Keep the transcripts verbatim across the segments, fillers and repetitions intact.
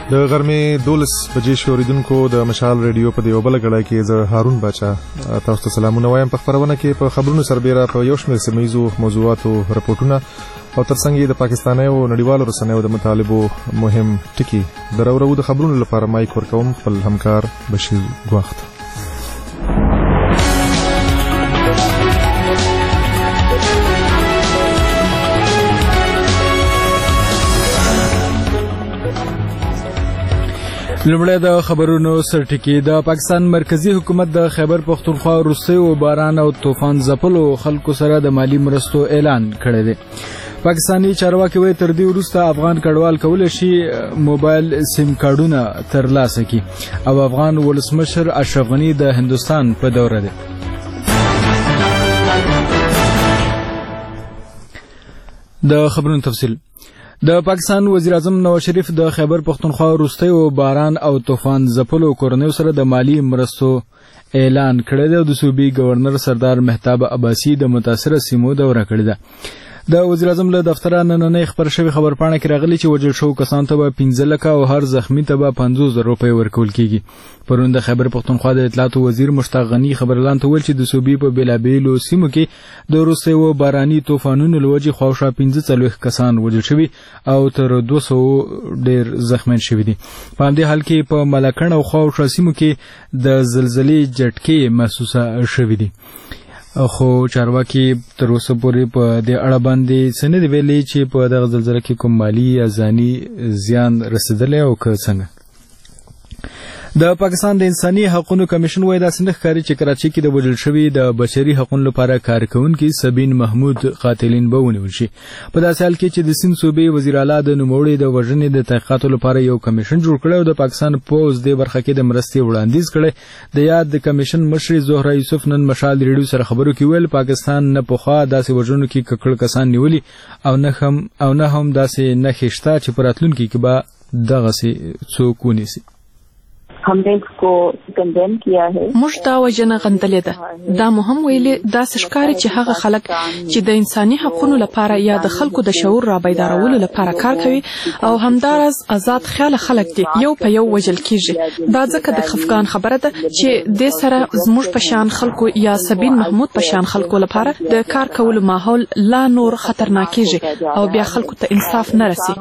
د غرمې دولس بجې شوریدونکو د مشال ریډیو په دیو بل غړای کې زه هارون بچا تاسو ته سلامونه وایم. په خبرونه کې په خبرونو سربېره په یو شمېر سیمه‌یزو موضوعاتو رپورټونه او ترڅنګ د پاکستاني او نړیوالو رسنیو د مطالبو مهم ټکي درورو د خبرونو لپاره مایک ورکوم خپل همکار بشیر غوښت. لومړی د خبرونو سرټکی. د پاکستان مرکزی حکومت د خیبر پختونخوا وروستي او باران او طوفان ځپلو خلکو سره د مالی مرستو اعلان کړی دی. پاکستانی چارواکي وایي تر دې وروسته افغان کډوال کولی شي موبایل سیم کارډونه ترلاسه کړي او افغان ولسمشر اشرف غني د هندوستان په دوره دی. د خبرونو تفصیل. د پاکستان وزیر اعظم نواز شریف د خیبر پختونخوا وروستي او باران او طوفان ځپلو کورنیو سره د مالی مرستو اعلان کړی دی او د صوبې گورنر سردار مهتاب عباسي د متاثره سیمو دوره کړې ده. د وزیر اعظم له دفتره نننۍ خبر شوی خبرپاڼه کې راغلی چې وژل شوو کسانو ته به پنځه لکه او هر زخمی ته به پنځوس زره روپۍ ورکول کیږي. پرون د خیبر پختونخوا د اطلاعاتو وزیر مشتاق غني خبرلان ته ویل چې د صوبې په بیلابیلو سیمو کې د وروستي او باراني طوفانونو له وجې خواوشا پنځه څلوېښت کسان وژل شوي او تر دوه سوه ډېر زخمیان شوي دي. په همدې حال کې په ملکڼ او خواوشا سیمو کې د زلزلې جټکې محسوسه شوي دي. خو چارواکي تر اوسه پورې په دې اړه باندې څه نه دي ویلي چې په دغه زلزله کې کوم مالي یا ځاني زیان رسېدلی او که څنګه. د پاکستان د انساني حقوقو کمیشن وایي داسې نه ښکاري چې کراچۍ کې د وژل شوي د بشري حقوقو لپاره کار کوونکي سبین محمود قاتلین به ونیول شي. په داسې حال کې چې د سیند صوبې وزیر اعلی د نوموړي د وژنې د تحقیقاتو لپاره یو کمیشن جوړ کړی او د پاکستان پوځ دې برخه کې د مرستې وړاندیز کړی. د یاد د کمیشن مشري زهره یوسف نن مشال ریډیو سره خبرو کې ویل پاکستان نه پخوا داسې وژنو کې ککړ کسان نیولي او نه هم او نه هم داسې نښې شته چې په راتلونکي کې به دغسې څوک ونیسي. हमने इसको कंडेम किया है. موږ دا وجنه غندلې ده. دا مهم ویلې دا ښکاري چې هغه خلک چې د انساني حقوقو لپاره یا د خلکو د شعور را بیدارولو لپاره کار کوي او همدارس آزاد خیال خلک دي یو په یو وجل کیږي. دا ځکه د خفقان خبره ده چې د سره زموږ په شان خلکو یا سبین محمود په شان خلکو لپاره د کار کولو ماحول لا نور خطرناک کیږي او بیا خلکو ته انصاف نه رسي.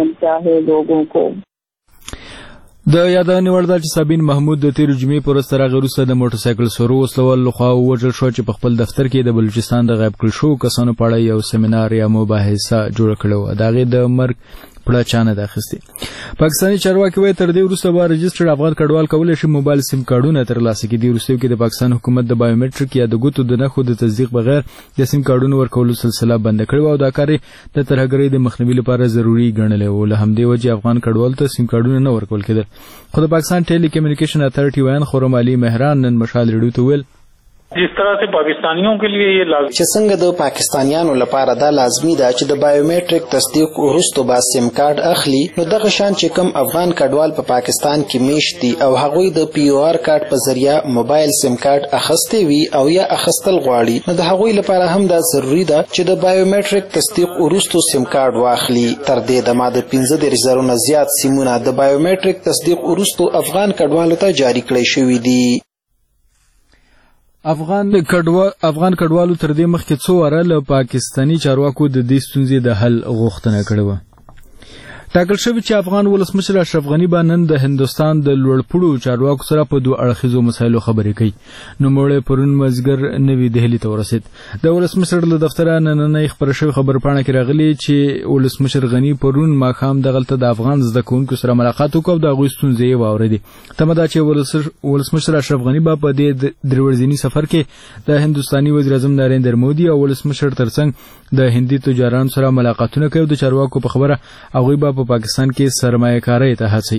د یادونې وړ ده چې سابین محمود د تېرې جمعې په ورځ تر هغې وروسته د موټر سایکل سورو وسلوال لخوا ووژل شو چې په خپل دفتر کې د بلوچستان د غایب کړل شوو کسانو په اړه یو سیمینار یا مباحثه جوړه کړې وه. د هغې د مرګ پړه چا نه ده اخیستې. پاکستاني چارواکي وایي تر دې وروسته به رجسټرډ افغان کډوال کولی شي موبایل سیم کارډونه ترلاسه کړي. دې وروستیو کې د پاکستان حکومت د بایومټریک یا د ګوتو د نښو د تصدیق بغیر د سیم کارډونو ورکولو سلسله بنده کړې وه او دا کار یې د ترهګرۍ د مخنیوي لپاره ضروري ګڼلی و. له همدې وجې افغان کډوالو ته سیم کارډونه نه ورکول کېدل. خو د پاکستان ټیلی کمیونیکیشن اتھارټي ویان خرم علي مهران نن مشال ریډیو ته ویل جس طرح سے پاکستانیوں کے لیے یہ لازمی چې څنګه د پاکستانیانو لپاره دا لازمی ده چې د بایومټریک تصدیق وروسته با سیم کارت اخلي نو دغه شان چې کوم افغان کډوال په پا پاکستان کې میشت دي او هغوی د پی او آر کارت په ذریعہ موبایل سیم کارت اخیستی وي او یا اخیستل غواړي نو د هغوی لپاره هم دا ضروری ده چې د بایومټریک تصدیق وروسته سیم کارت واخلي. تر دې دمه د پنځه دېرش زرو نه زیات سیمونه د بایومټریک تصدیق وروسته افغان کډوالو ته جاری کړی شوي دي. افغان کډوال افغان کډوالو تر دې مخکې څو واره له پاکستاني چارواکو د دې ستونزې د حل غوښتنه کړې وه. ټاکل شوي چې افغان ولسمشر اشرف غني به نن د هندوستان د لوړپوړو چارواکو سره په دوه اړخیزو مسایلو خبرې کوي. نوموړی پرون مازدیګر نوي دهلي ته ورسېد. د ولسمشر له دفتره نننۍ خپره شوې خبرپاڼه کې راغلي چې ولسمشر غني پرون ماښام دغلته د افغان زده کوونکو سره ملاقات وکړ او د هغوی ستونزې یې واورېدې. تمه ده چې ولسمشر اشرف غني به په دې درې ورځني سفر کې د هندوستاني وزیر اعظم نریندر مودي او ولسمشر ترڅنګ د هندي تجارانو سره ملاقاتونه کوي او د چارواکو په خبره هغوی به په پاکستان کې سرمایه کارۍ ته هڅوي.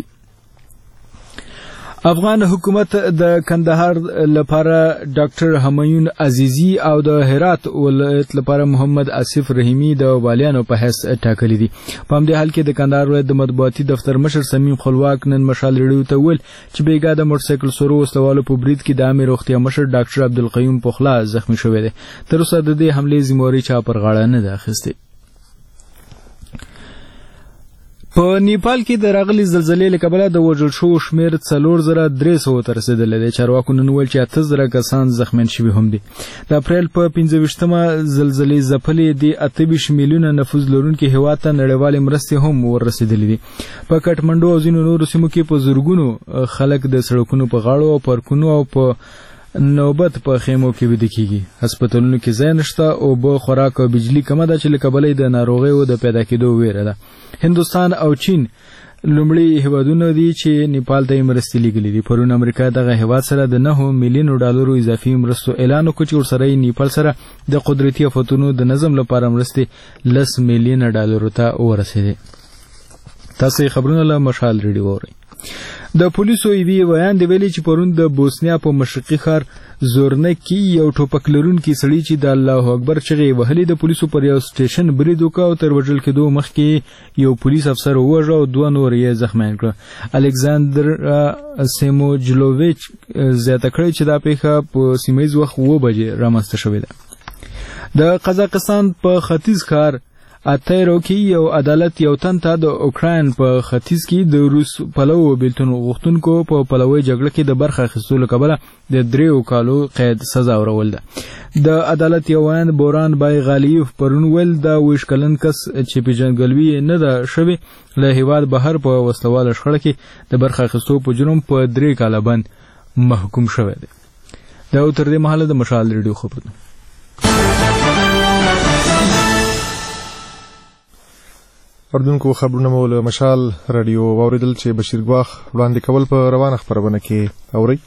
افغان حکومت د کندهار لپاره ډاکټر همایون عزیزی او د هرات ولایت لپاره محمد آصف رحیمی د والیانو په حیث ټاکلي دي. په همدې حال کې د کندهار ولایت د مطبوعاتي دفتر مشر سمیم خپلواک نن مشال ریډیو ته ویل چې بیګا د موټرسایکل سورو وسلوالو په برید کې د عامې روغتیا مشر ډاکټر عبدالقیوم پخلا زخمی شوی دی. تر اوسه د دې حملې ذمهواري چا پر غاړه نه ده اخیستې. په نیپال کې د راغلي زلزلې له کبله د وژل شوو شمېر څلور زره درې سوو ته رسېدلی دی. چارواکو نن وویل چې اته زره کسان زخمیان شوي هم دي. د اپریل په پنځه ویشتمه زلزلې ځپلې د اته ویشت میلیونه نفوس لرونکي هېواد ته نړیوالې مرستې هم وررسېدلې دي. په کټمنډو او ځینو نورو سیمو کې په زرګونو خلک د سړکونو په غاړو او پارکونو او په نوبت په خیمو کې ویده کېږي. هسپتالونو کې ځای نشته، اوبه، خوراک او بجلي کمه ده چې له کبله د ناروغیو د پیدا کېدو ویره ده. هندوستان او چین لومړی هیوادونه دي چې نیپال ته یې مرستې لیږلي دي. پرون امریکا دغه هیواد سره د نهو میلیونو ډالرو اضافي مرستو اعلان وکړ چې ورسره یې نیپال سره د قدرتي آفتونو د نظم لپاره مرستې لس میلیونه ډالرو ته ورسېدې. تاسو خبرونه له مشال ریډیو اورئ. د پولیسو یوې بیان دی ویلي چې پرون د بوسنیا په مشرقي ښار زورنک کې یو ټوپک لرونکي سړي چې د الله اکبر چغې وهلې د پولیسو پر یو سټیشن برید وکړ او تر وژل کېدو مخکې یو پولیس افسر ووژه او دوه نور یې زخمیان کړه. الکساندر سیموجلوویچ زیاته کړې چې دا پیښه په سیمه ییز وخت اوه بجې رامنځته شوې ده. د قزاقستان په ختیځ ښار اتیرو کې یو عدالت یو تن ته د اوکراین په ختیځ کې د روس پلو بیلتون غوښتونکو په پلوي جګړه کې د برخه اخیستلو له کبله د دریو کالو قید سزا ورول ده. د عدالت یو ویاند بوران بای غالیف پرون ویل دا ویش کلن کس چې پیژندګلوي نه ده شوې له هیواد بهر په وسلواله شخړه کې د برخه اخیستو په جرم په درې کاله باندې محکوم شوی دی. دا تر دې مهاله د مشال ریډیو خبرونه. اردونکو خبرونه مو له مشال رادیو واوریدل چې بشیر ګواخ وړاندې کول په روانه خبرونه کې اوري.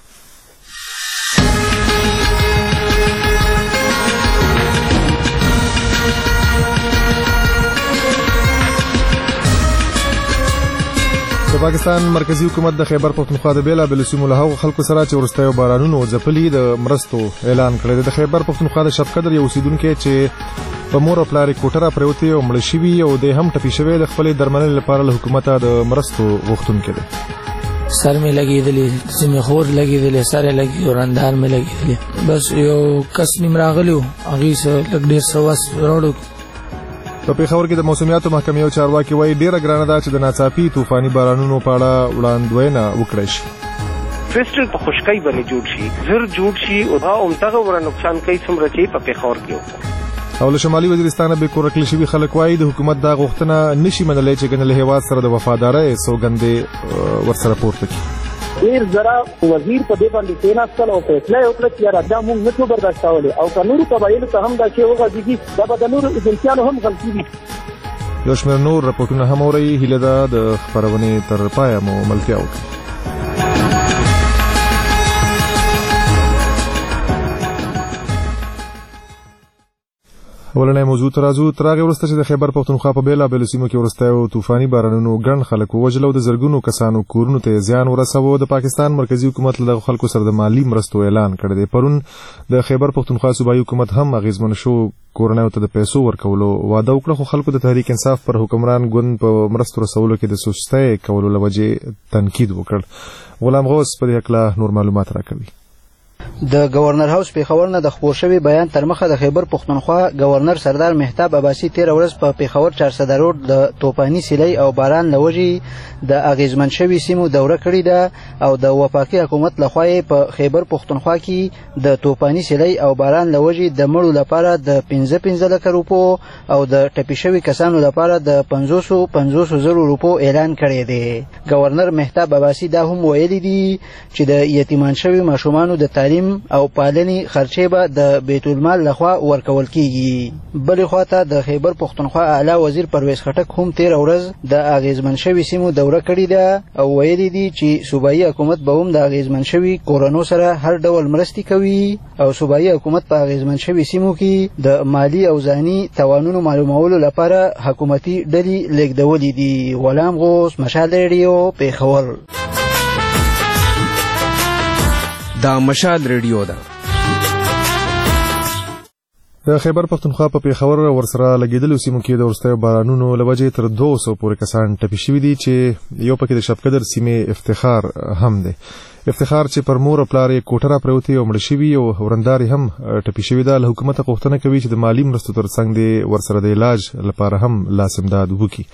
د پاکستان مرکزی حکومت د خیبر پختونخوا د بیلابېلو سیمو له هغو خلکو سره چې وروستیو بارانونو ځپلي د مرستو اعلان کړی دی. د خیبر پختونخوا د شفقدر یو اوسیدونکی چې په مور او پلار یې کوټه راپرېوتې او مړه شوي او دی هم ټپي شوی د خپلې درملنې لپاره له حکومته د مرستو غوښتونکی دی. سر مې لګېدلې، ځینې خور لګېدلې، سر یې لګېدلی او رندان مې لګېدلې. بس یو کس نیم راغلی و، هغې څه لږ ډېر څه وس راوړو. په پېښور کې د موسمیاتو محکمې او چارواکي وایي ډېره ګرانه ده چې د ناڅاپي طوفاني بارانونو په اړه وړاندوینه وکړی شي. فیسټل په خشکۍ باندې جوړ شي، زر جوړ شي او همدغه ور نقصان کوي څومره چې په پېښور کې وکړو. او له شمالي وزیرستانه بې کوره کړل شوي خلک وایي د حکومت دا غوښتنه نشي منلی چې ګڼ له هېواد سره د وفادارۍ سوګندې ورسره پورته کړي. ډېر زره وزیر په دې باندې کېناستل او فیصله یې وکړه چې یاره دا موږ نه شو برداشتولی او که نورو قبایلو ته هم دا شی وغځېږي دا به د نورو ایجنسیانو هم غلطي وي. یو شمېر نور رپورټونه هم اورئ. هیله ده د خپرونې تر پایه مو ملتیا وکړي. ولنې موضوع ته راځو. تر هغې وروسته چې د خیبر پختونخوا په بېلابېلو سیمو کې وروستیو طوفاني بارانونو ګڼ خلک ووژل او د زرګونو کسانو کورونو ته زیان ورسوه، د پاکستان مرکزي حکومت له دغو خلکو سره د مالي مرستو اعلان کړی دی. پرون د خیبر پختونخوا صوبایي حکومت هم اغېزمن شو کورنیو ته د پیسو ورکولو واده وکړه، خو خلکو د تحریک انصاف پر حکمران ګوند په مرستو رسولو کې د سستۍ کولو له وجې تنقید وکړ. غلام غوث په دې هکله نور معلومات راکوي. د گورنر هاوس پیښور نه د خپور شوي بیان تر مخه د خیبر پختونخوا گورنر سردار مهتاب عباسي تېره ورځ په پیښور چارسده روډ د توپاني سیلۍ او باران له وجې د اغېزمن شوي سیمو دوره کړې ده او د وفاقي حکومت لخوا یې په خیبر پختونخوا کې د توپاني سیلۍ او باران له وجې د مړو لپاره د پنځه پنځه لکه روپو او د ټپي شوي کسانو لپاره د پنځوسو پنځوسو زرو روپو اعلان کړی دی. گورنر مهتاب عباسي دا هم ویلي دي چې د یتیمان شوي ماشومانو د تعلیم او پالنې خرچې به د بیت المال لخوا ورکول کیږي. بلې خواته د خیبر پختونخوا اعلی وزیر پرویز خټک هم تېره ورځ د اغېزمن شوي سیمو دوره کړې ده او ویلي دي چې صوبایي حکومت به هم د اغېزمن شوي کورنو سره هر ډول مرستې کوي او صوبایي حکومت په اغېزمن شوي سیمو کې د مالی او ذهني توانونو معلومولو لپاره حکومتي ډلې لېږدولې دي. غلام غوث، مشال ریډیو، پیښور. دا مشال ریډیو ده. د خیبر پختونخوا په پیښور ورسره لګېدلو سیمو کې د وروستیو بارانونو له وجې تر دوه سوو پورې کسان ټپي شوي دي چې یو پکې د شفقدر سیمې افتخار هم دی. افتخار چې پر مور او پلار یې کوټه راپرېوتې او مړه شوي او ورندار یې هم ټپي شوي ده، له حکومته غوښتنه کوي چې د مالي مرستو تر څنګ د ورسره د علاج لپاره هم لاس امداد وکړي.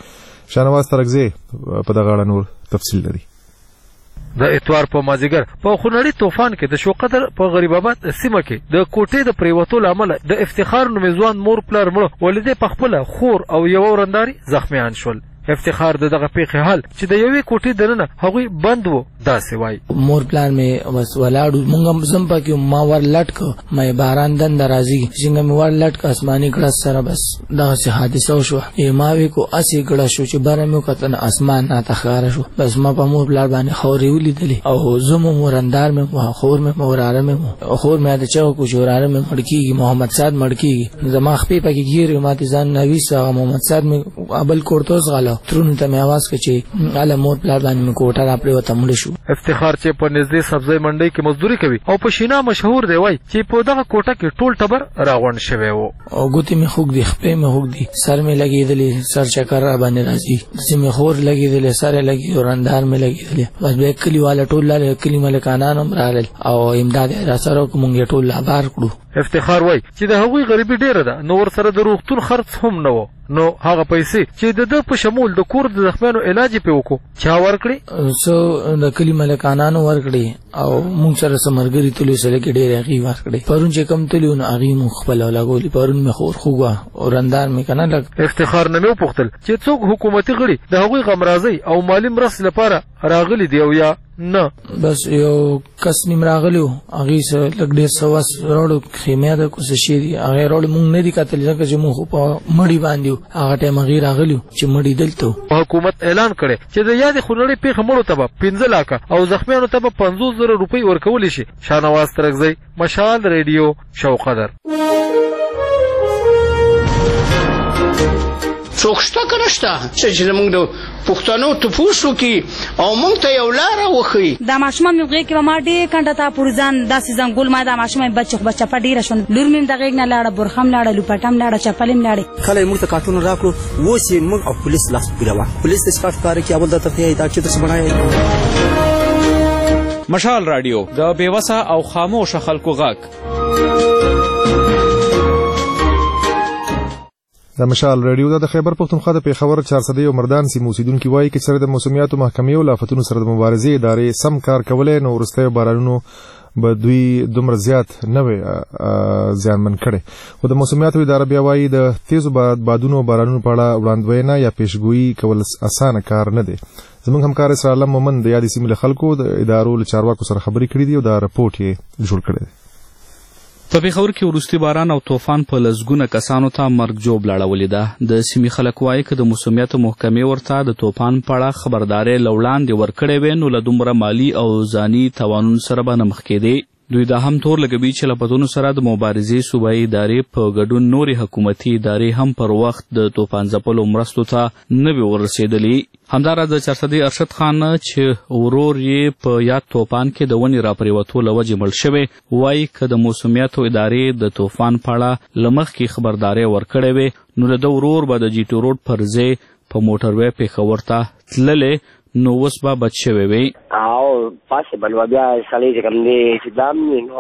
شاهنواز ترکزی په دغه اړه نور تفصیل لري. د اتوار په مازیګر په خونړي طوفان کې د شوقدر په غریب آباد سیمه کې د کوټې د پریوتو له امله د افتخار نومځوان مور پلار مړه ولدې په خپله خور او یوه ورنداري زخمیان شول. افتخار د دغه پیښې حال چې د یوې کوټې دننه هغوی بند وو داسې وایي. مور پلار مې بس ولاړو موږ هم زم پکې ما ور لټ کړ مې باران دنده راځي څنګه مې ور لټ کړ اسماني ګړز سره بس دغسې حادثه وشوه. ما وی کو اسې ګړز شو چې بره مې وکتل نه اسمان راته ښکاره شو. بس ما په مور پلار باندې خاورې ولیدلې او زه مو ورندار مې وه خور مې وراره مې وه خور مې د چا وکړو چې وراره مې مړ کېږي محمد سعد مړ کېږي زما خپې پکې ګیرې ما تې ځان نه ویست هغه محمد سعد مې بل کور ته وځغاله ترونو ته مې आवाज کړ چې اله مور پلار باندې مې کوټه راپرېوته مړه شو. افتخار چې په نږدې سبزۍ منډۍ کې مزدوري کوي او په شینا مشهور دی وایي چې په دغه کوټه کې ټول ټبر راغونډ شوی و. او ګوتې مې خوږ دي خپې مې خوږ دي سر مې لګېدلې سر چکر را باندې راځي داسې مې خور لګېدلې سر یې لګېدلی ورندار مې لګېدلې بس بیا کلیواله ټول لاړې کلي ملکانان هم راغلل او امداد یې راسره وکړو موږ یې ټول لابار کړو. افتخار وایي چې د هغوی غریبي ډېره ده نو ورسره د روغتون خرڅ هم نه و نو هغه پیسې چې د ده په شمول د کور د زخمیانو علاج یې پرې وکړو چا ورکړې؟ څه د کلي ملکانانو ورکړې او موږ سره څه ملګري تللي سره کې ډېرې هغې ورکړې. پرون چې کم تللي نو هغې موږ خپله لګولي پرون مې خور خوږ وه او رندار مې که نه لګ. افتخار نه مې وپوښتل چې څوک حکومتي غړي د هغوی غمرازۍ او مالي مرستې لپاره راغلي دي او یا نه. بس یو کس نیم راغلی و هغې څه لږ ډېر څه وس راوړو خیمې ده که څه شی دي هغې راوړو موږ نه دي کتلي ځکه چې موږ خو په مړي باندې وو هغه ټایم هغې راغلي وو چې مړي دلته وو. حکومت اعلان کړی چې د یادې خونړۍ پیښه مړو ته به پنځه لاکه او زخمیانو ته به پنځوس زره روپۍ ورکولی شي. شاهنواز ترکزی مشال ریډیو شوقدر. څوک شته که نشته چې زموږ د پښتنو تپوس وکړي او موږ ته یو لاره وښیي. دا ماشومان مې غېږ کې به ما ډېر کنډه ته پورې ځان داسې ځنګول ما دا ماشوم مې بچه خو به چپه ډېره شوه لور مې هم د غېږ نه لاړه برخه هم لاړه لوپټه هم لاړه چپلې هم لاړې. کله یې موږ ته کارټونه راکړو اوس یې موږ او پولیس لاس پوره وه پولیس ته سکاټ ښکاره کړي اول درته ښیي دا چېرته څه بڼایي. مشال راډیو د بېوسه او خاموشه خلکو غږ. د مشال ریډیو د خیبر پښتونخوا د پیښور چارسدې او مردان سیمو اوسیدونکي وایي چې سره د موسمیاتو محکمې او د آفتونو سره د مبارزې ادارې سم کار کولی نو وروستیو بارانونو به دوی دومره زیات نه وي زیانمن کړی. خو د موسمیاتو اداره بیا وایي د تیزو بادونو او بارانونو په اړه وړاندوینه یا پیشګویي کول اسانه کار نه دی. زموږ همکار اسرار الله مومن د یادې سیمې له خلکو د ادارو له چارواکو سره خبرې کړې دي او دا رپورټ یې جوړ کړی دی. په پېښور کې وروستي باران او طوفان په لسګونه کسانو ته مرګ ژوبله اړولې ده. د سیمې خلک وایي که د موسمیاتو محکمې ورته د طوفان په اړه خبرداری له وړاندې ورکړې وې نو له دومره مالي او ځاني تاوانونو سره به نه مخ کېدې. دوی دا هم تور لګوي چې له پتونو سره د مبارزې صوبایي ادارې په ګډون نورې حکومتي ادارې هم پر وخت د طوفان ځپلو مرستو ته نه وي ورسېدلي. همداراز د چارسدې ارشد خان چې ورور یې په یاد طوفان کې د ونې راپرېوتو له وجې مړ شوی وایي که د موسمیاتو ادارې د طوفان په اړه له مخکې خبرداری ورکړی وې نو د ده ورور به د جي ټي روډ پر ځای په موټروی پېښور ته تللی نو اوس به بچ شوی وی. او پاسبل و بیا سړی چې کوم دی چې دام نو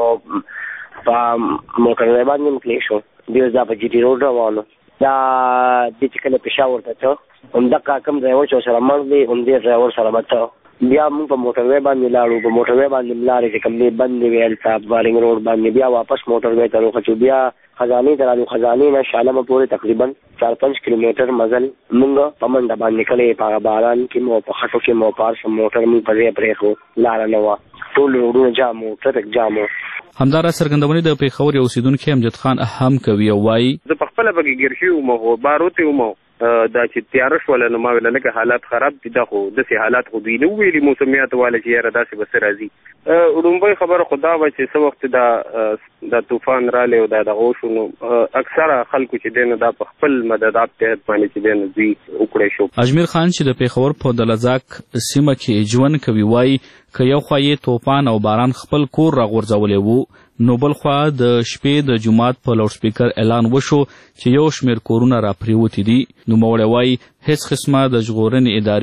په موټروی باندې هم تللی شو بیا دا په جي ټي روډ روانو دا دې چې کله پېښور ته ته همدغه کوم ډرایور چې سره مړ دی همدې ډرایور سره به ته بیا موږ په موټروی باندې لاړو په موټروی باندې لارې چې کوم دی بند وي هلته بارنګ روډ باندې بیا واپس موټروی ته راوخچو بیا خزانې ته رالو خزانې نه شالمه پورې تقریبا چار پنځ کیلومتر مزل موږ په منډه باندې کلی په هغه باران کې مو په خټو کې مو پار سم موټر موږ په ځای پرېښو لاره نه وه ټول روډونه جام وو ټرک جام وو. همداراز څرګندونې د پېښور یو اوسیدونکي امجد خان هم کوي او وایي زه په خپله پکې ګیر شوي وم خو باروتې وم دا چې تیاره شوله نو ما ویله لکه حالات خراب دي دا خو داسې حالات خو دوی نه وویلي موسمیاتو والا چې یاره داسې به څه راځي. لومبۍ خبره خو دا وه چې څه وخت دا دا طوفان رالی او دا دغه وشو نو اکثره خلکو چې دی نو دا په خپل مددات تحت باندې چې دی نو دوی وکړی شو. اجمیر خان چې د پېښور په دلزاک سیمه کې ژوند کوي وایي که یو خوا یې طوفان او باران خپل کور راغورځولی و نو بل خوا د شپې د جومات په لاوډ سپیکر اعلان وشو چې یو شمېر کورونه راپرېوتي دي. نوموړی وایي هېڅ قسمه د ژغورنې ادارې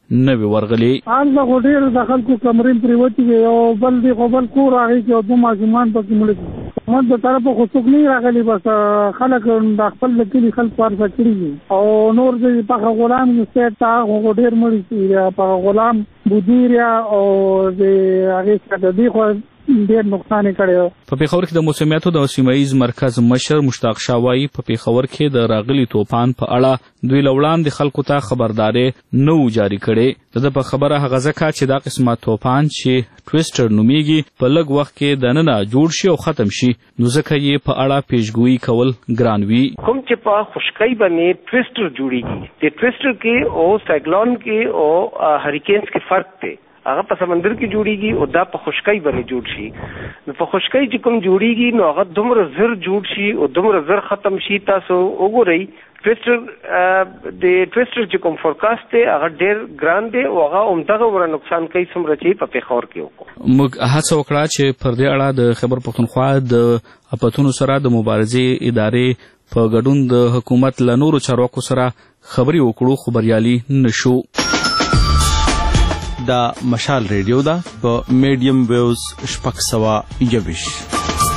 نه وي ورغلي. ان د غوډیر د خلکو کمرین پریوتی او بل دی خپل کور راغی چې دوه ماجمان پکې مړ موږ د طرفه خو څوک نه راغلي بس خلک د خپل کلی خلک پارسه کړی او نور د په غلام سټ تا غوډیر مړ شي په غلام بودیریا او د هغه څخه د خو ډېر نقصان کړی. په پیښور کې د موسمیاتو د سیمایي مرکز مشر مشتاق شاوایی په پیښور کې د راغلي توپان په اړه دوی لوړان د خلکو ته خبرداري نو جاری کړي. د په خبره هغه ځکه چې دا قسمه توپان چې ټویسټر نومیږي په لږ وخت کې د ننه جوړ شي او ختم شي نو ځکه یې په اړه پیشګویي کول ګران وي. کوم چې په خشکۍ باندې ټویسټر جوړیږي د ټویسټر کې او سایکلون کې او هریکینز کې فرق دی. هغه په سمندر کې جوړیږي او دا په خشکۍ باندې جوړ شي. نو په خشکۍ چې کوم جوړیږي نو هغه دومره زر جوړ شي او دومره زر ختم شي. تاسو وګورئ ټویسټر د ټویسټر چې کوم فورکاست دی هغه ډېر ګران دی او هغه همدغه ور نقصان کوي څومره چې په پیښور کې وکړو. موږ هڅه وکړه چې پر دې اړه د خیبر پښتونخوا د اپتونو سره د مبارزې ادارې په ګډون د حکومت له نورو چارواکو سره خبرې وکړو خو بریالي نشو. دا مشال ریډیو ده په میډیم ویوز شپږ سوه یوویشت.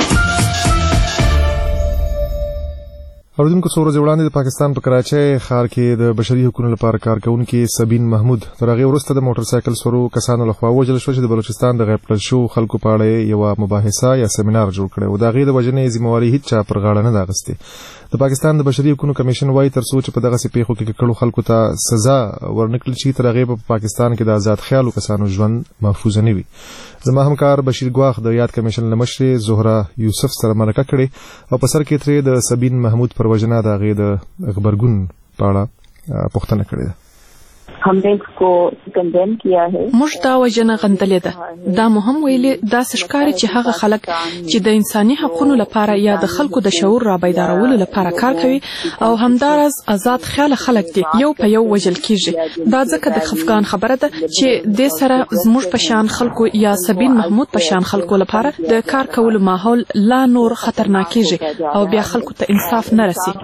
اوریدونکو څو ورځې وړاندې د پاکستان په کراچۍ ښار کې د بشري حقوقو لپاره کارکونکي سبین محمود تر هغې وروسته د موټر سایکل سورو کسانو لخوا وژل شوه چې د بلوچستان د غیب کړل شوو خلکو په اړه یوه مباحثه یا سیمینار جوړ کړی و. د هغې د وژنې ذمهواري هیڅ چا پر غاړه نه ده اخیستې. د پاکستان د بشري حقوقو کمیشن وایي تر څو چې په دغسې پیښو کې ککړو خلکو ته سزا ورنکړل شي تر هغې په پاکستان کې د آزاد خیالو کسانو ژوند محفوظ نه وي. زما همکار بشیر ګواخ د یاد کمیشن له مشرې زهره یوسف سره مرکه کړې او په سر کې ترې د سبین محمود پر وژنه د هغې د غبرګون په اړه پوښتنه کړې ده. हमने इसको कंडेम किया है. موږ دا وژنه غندلې ده. دا مهم ویلي دا ښکاري چې هغه خلک چې د انساني حقوقو لپاره یا د خلکو د شعور را بیدارولو لپاره کار کوي او همدارس آزاد خیال خلک دي یو په یو وژل کیږي. دا ځکه د خفقان خبره ده چې د سره زموږ په شان خلکو یا سبین محمود په شان خلکو لپاره د کار کولو ماحول لا نور خطرناک کیږي او بیا خلکو ته انصاف نه رسي.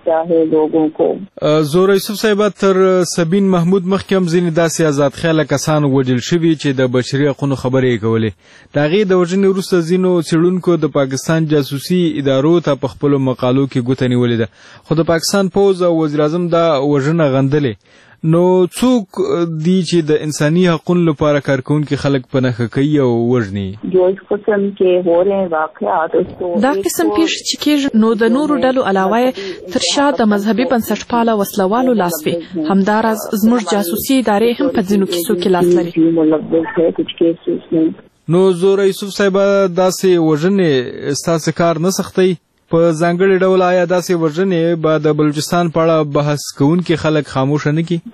زوره یوسف صاحب تر سبین محمود مخکې هم ځینې داسې آزاد خیاله کسان وژل شوي چې د بشري حقوقو خبرې کولې. د هغې د وژنې وروسته ځینو څېړونکو د پاکستان جاسوسي ادارو ته په خپلو مقالو کې ګوته نیولې ده خو د پاکستان پوځ او وزیر اعظم دا وژنه غندلې. نو څوک دي چې د انساني حقوقو لپاره کارکونکي خلک په نښه کوي او وژني؟ دا قسم پیښې چې کېږي نو د نورو ډلو علاوه تر شا د مذهبي بنسټپاله وسلوالو لاس وي. همداراز زموږ جاسوسي ادارې هم په ځینو کیسو کې لاس لري. نو زوره یوسف صاحب داسې وژنې ستاسې کار نه سختوي؟ په ځانګړي ډول آیا داسې وژنې به د بلوچستان په اړه بحث کوونکي خلک خاموشه نه کړي؟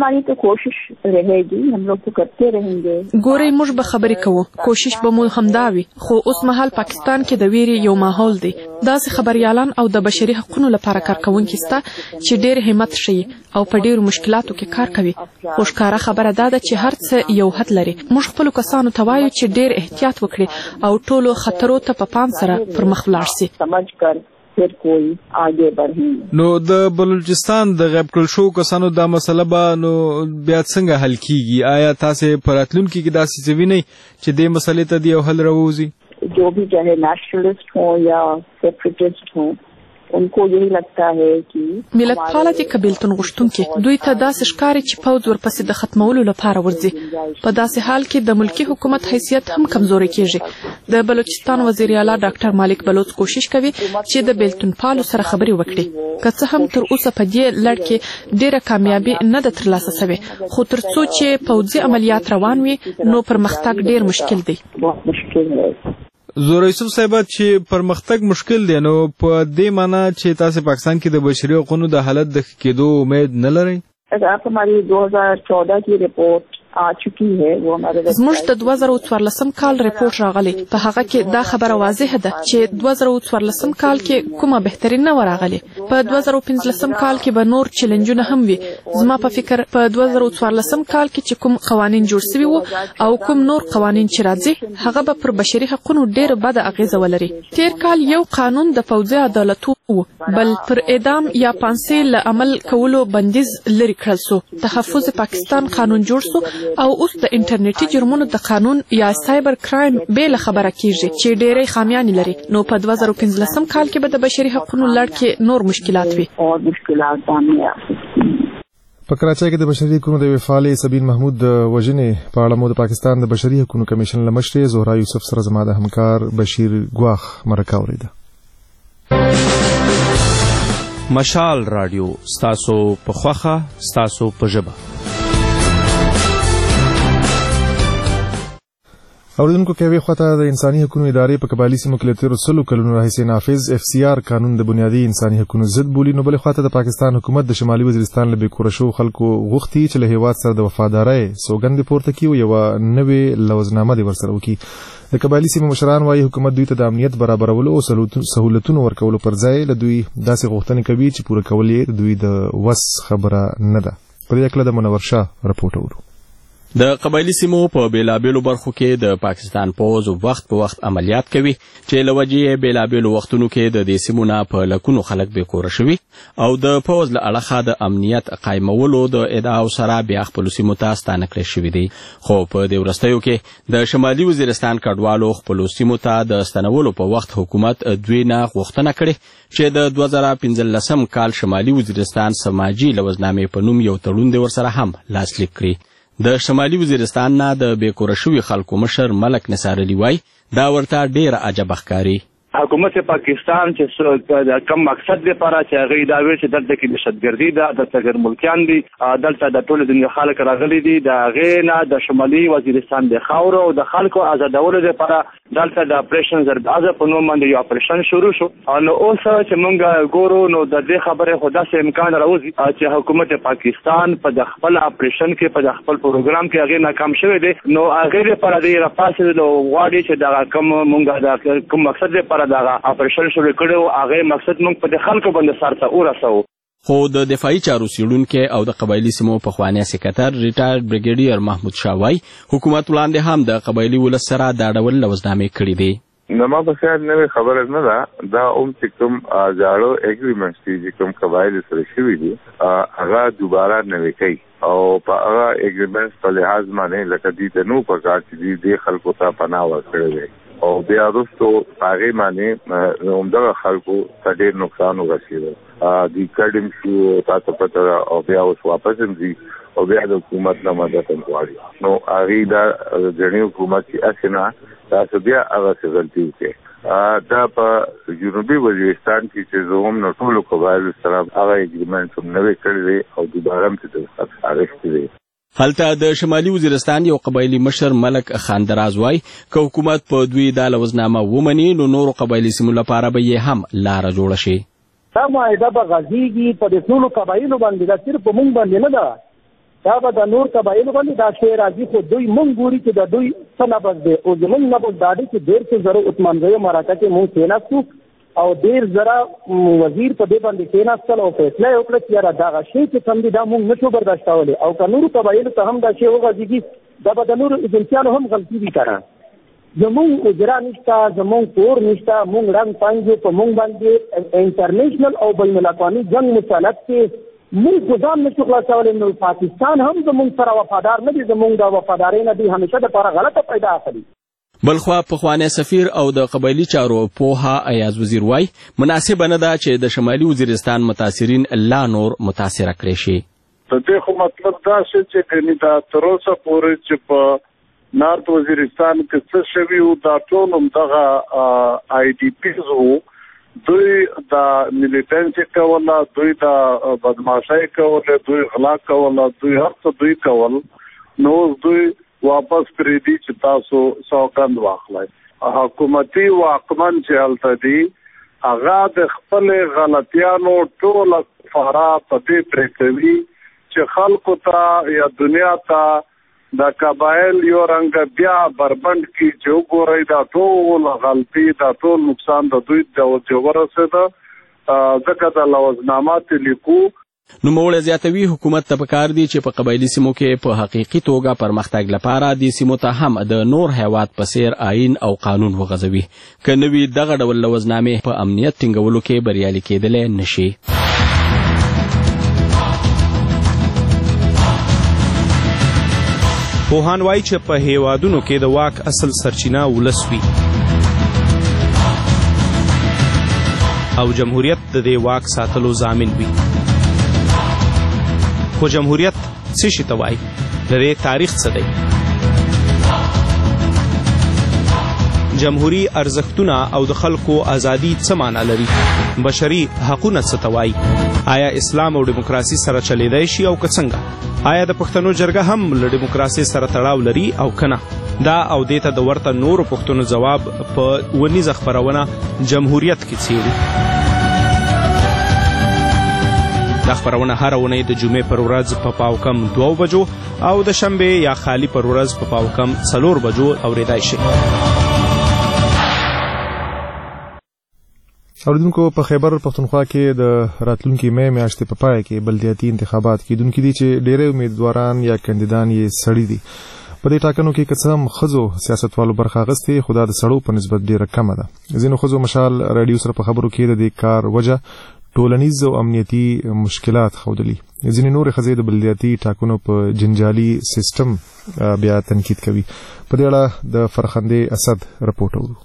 ګورئ موږ به خبرې کوو کوشش به مو همدا وي خو اوس مهال پاکستان کې د ویرې یو ماحول دی. داسې خبریالان او د بشري حقوقو لپاره کارکونکي سته چې ډېر همت ښیي او په ډېرو مشکلاتو کې کار کوي. خو ښکاره خبره دا ده چې هر څه یو حد لري. موږ خپلو کسانو ته وایو چې ډېر احتیاط وکړي او ټولو خطرو ته په پام سره پر مخ ولاړ سي. نو د بلوچستان د غیب کړل شوو کسانو دا مسله به نو بیا څنګه حل کیږي؟ آیا تاسې په راتلونکي کې داسې څه وینئ چې دې مسلې ته د یو حل راووځي؟ जो भी चाहे नेशनलिस्ट हो या सेपरेटिस्ट हो उनको यही लगता है कि ملت پاله دي قبیلتون غوښتونکي دوی ته داسې ښکاري چې پوځ ورپسې د ختمولو لپاره ورځي. په داسې حال کې د ملکی حکومت حیثیت هم کمزوري کیږي. د بلوچستان وزیر اعلی ډاکټر مالک بلوچ کوشش کوي چې د بیلتون پالو سره خبرې وکړي. که څه هم تر اوسه په دې لړ کې ډیره کامیابي نه ده ترلاسه شوې خو تر څو چې پوځي عملیات روان وي نو پرمختګ ډیر مشکل دی. زوره یوسف صاحب چې پرمختګ مشکل دی نو په دې معنی چې تاسو پاکستان کې د بشري حقوقو د حالت د ښه کېدو امید نه لرئ؟ اگر آپ ہماری دو ہزار چودہ کی رپورٹ आ चुकी है वो हमारे زموږ د دوه زره څوارلسم کال ریپورت راغلی په هغه کې دا خبره واضح ده چې دوه زره څوارلسم کال کې کومه بهترین نه ورغلی په دوه زره پنځلسم کال کې به نور چیلنجونه هم وي زما په فکر په دوه زره څوارلسم کال کې چې کوم قوانين جوړ شوي وو او کوم نور قوانين چې راځي هغه به پر بشري حقوقو ډېر بد اغیزه ولري تیر کال یو قانون د پوځي عدالت وو بل پر اعدام یا پانسي له عمل کولو بندیز لري کړل شو تحفظ پاکستان قانون جوړ شو او اوس د انټرنیټي جرمونو د قانون یا سایبر کرایم به خبره کیږي چې ډېرې خامیان لري نو په دوه زره پنځلسم کال کې به د بشري حقوقو لړ کې نور مشکلات وي او مشکلات باندې په کراچۍ کې د بشري حقوقو د وفالې سبین محمود د وژنې په اړه مو د پاکستان د بشري حقوقو کمیشن له مشرې زهرا یوسف سره زما د همکار بشیر ګواخ مرکه اوریده مشال رادیو ستاسو په خوخه ستاسو په ژبه اوریدونکو کې وی خواته د انساني حقوقو ادارې په قبایلی سیمو کې تیر سلو کلونو راهیسې نافذ اف سی آر قانون د بنیادی انساني حقوقو ضد بولی نو بل خواته د پاکستان حکومت د شمالي وزیرستان له بیکورشو خلکو غوښتي چې له هیواد سره د وفادارۍ سوګند پورته کیو یو نوې لوزنامه دی ورسره وکي د قبایلی سیمو مشران وايي حکومت دوی ته د امنیت برابرولو او سہولتونو ورکولو پر ځای له دوی داسې غوښتنې کوي چې پوره کول یې دوی د وس خبره نه ده پر دې کله د منور شاه رپورټ ورو د قبایلی سیمو په بیلابیلو برخو کې د پاکستان پوځ وخت په وخت عملیات کوي چې لوجې بیلابیلو وختونو کې د دې سیمو نه په لکونو خلک به کور شوي او د پوځ له اړخه د امنیت قائمولو د ادعاو سره بیا خپل سیمو ته ستانه کړی شوی دی خو په دې ورستیو کې د شمالي وزیرستان کډوالو خپل سیمو ته د ستنولو په وخت حکومت دوی نه غوښتنه کړې چې د دوه زره پنځلسم کال شمالي وزیرستان سماجی لوزنامې په نوم یو تړون دی ورسره هم لاسلیک کړی د شمالي وزیرستان نه د بیکوره شوي خلکو مشر ملک نثار علي وای دا ورته ډېره عجبه ښکاري حکومت پاکستان چې کم مقصد لپاره چې هغه دا ویل چې دلته کې دهشتګردي ده دلته غیر ملکیان دي دلته د ټول دنیا خلک راغلي دي د هغې نه د شمالي وزیرستان د خاورو او د خلکو آزادولو لپاره دلته د اپریشن زربازه په نوم باندې یو اپریشن شروع شو نو اوس چې موږ ګورو نو د دې خبرې خو داسې امکان راوځي چې حکومت پاکستان په د خپل اپریشن کې په د خپل پروګرام کې هغه ناکام شوی دی نو هغه لپاره د راپاسې د غواړي چې دا کوم موږ د کوم مقصد لپاره دا اپریشن شروع کړو هغه مقصد موږ په خلکو باندې سارته ورسو خو د دفاعي چارو څیړونکي او د قبایلی سیمو پخوانی سکرټر ریټایر بریګیډیر محمود شاوای حکومت وړاندې هم د قبایلی ولس سره دا ډول لوزنامې کړې دي نو ما په خیال نه خبره نه ده دا اوم چې کوم جاړو اګریمنټس چې کوم قبایل سره شوي دي هغه دوباره نوي کوي او په هغه اګریمنټس په لحاظ باندې لکه دي د نو په کار چې دي خلکو ته پناه ورکړي او بیا وروسته هغه باندې همدغه خلکو ته ډېر نقصان ورسېږي د کډم شو تاسو پته او بیا اوس واپس دي او بیا د حکومت نه مدد غواړي نو هغه دا ځینې حکومت چې اسنه تاسو بیا هغه څه غلطي وکړي دا په جنوبي وزیرستان کې چې زوم نو ټول قبایل سره هغه اګریمنټ هم نوې کړی او دوباره هم څه اړیکې دي هلته د شمالي وزیرستان یو قبایلی مشر ملک خاندراز وای که حکومت په دوی دا لوزنامه ومني نو نورو قبایلی سیمو لپاره به یې هم لاره جوړه شي دا معاهده به غځېږي په دې ټولو قبایلو باندې دا صرف په موږ باندې نه ده دا به د نور قبایلو باندې دا شی راځي خو دوی موږ ګوري چې د دوی څه نبض دی او زموږ نبض دا دی چې ډېر څه زره عثمانزیو مرکه کې موږ کېناستو او ډېر زره وزیر په دې باندې کېناستل او فیصله یې وکړه چې یاره دغه شی چې کوم دی دا موږ نشو برداشتولی او که نورو قبایلو ته هم دا شی وغځېږي دا به د نورو ایجنسیانو هم غلطي وي که نه زمونږ اجرا نشته زمونږ کور نشته مونږ رنګ پنځو په مونږ باندې انټرنیشنل او بین الاقوامي جنګ مسلط کې مونږ خو ځان نشو خلاصولی نو پاکستان هم زمونږ سره وفادار نه دي زمونږ د وفادارۍ نه دوی همیشه دپاره غلطه پیدا اخلي بلخوا پخوانی سفیر او د قبایلی چارو پوها ایاز وزیر وای مناسبه نه ده چې د شمالي وزیرستان متاثرین لا نور متاثره کړي شي د دې خو مطلب دا چې کني دا تر اوسه پورې چې په نارت وزیرستان کې څه شوي او دا ټول همدغه آی ډي پیز وو دوی دا ملیټنسي کوله دوی دا بدمعشۍ کوله دوی غلا کوله دوی هر څه دوی کول نو دوی واپس پرې دي چې تاسو سوګند واخلئ حکومتي واکمن چې هلته دي هغه د خپل غلطیانو ټول فارا په دې پرې کوي چې خلکو ته یا دنیا ته د قبایل یو رنګ بیا بربند کی جو ګورئ دا ټول غلطي دا ټول نقصان د دوی د ورسېده ځکه د لوزنامات لیکو. نوموړی زیاتوي حکومت ته پکار دی چې په قبایلي سیمو کې په حقیقي توګه پرمختګ لپاره د سیمو ته هم د نور هیواد په څیر آئین او قانون وغځوي، که نه وي دغه ډول لوزنامې په امنیت ټینګولو کې بریالي کېدلی نشي. پوهان وایي چې په هیوادونو کې د واک اصل سرچینه ولس وي او جمهوریت د دې واک ساتلو ضامن وي. خو جمهوریت څه شي ته وایي؟ د دې تاریخ څه دی؟ جمهوري ارزښتونه او د خلکو ازادي څه معنا لري؟ بشري حقونه څه ته وایي؟ آیا اسلام او دیموکراسي سره چلیدای شي او که څنګه؟ آیا د پښتنو جرګه هم له دیموکراسي سره تړاو لري او که نه؟ دا او دې ته د ورته نورو پوښتنو ځواب په ونیزه خپرونه جمهوریت کې څیړو. دا خبرونه هر اونۍ د جمعې پر ورځ په پاو کم دوه بجو او د شنبې یا خالی پر ورځ په پاو کم څلور بجو اوریدای شي. اوریدونکو، په خیبر پښتونخوا کې د راتلونکي مې میاشتې په پای کې بلدیاتي انتخابات کیدونکي دي چې ډېری امیدواران یا کاندیدان یې سړي دي. په دې ټاکنو کې که څه هم ښځو سیاستوالو برخه اخیستې، خو دا د سړو په نسبت ډېره کمه ده. ځینو ښځو مشال راډیو سره په خبرو کې د دې کار وجه ټولنیز او امنیتي مشکلات ښودلي. ځینې نورې ښځې د بلدیاتي ټاکنو په جنجالي سیستم بیا تنقید کوي. په دې اړه د فرخندې اسد رپورټ اورو.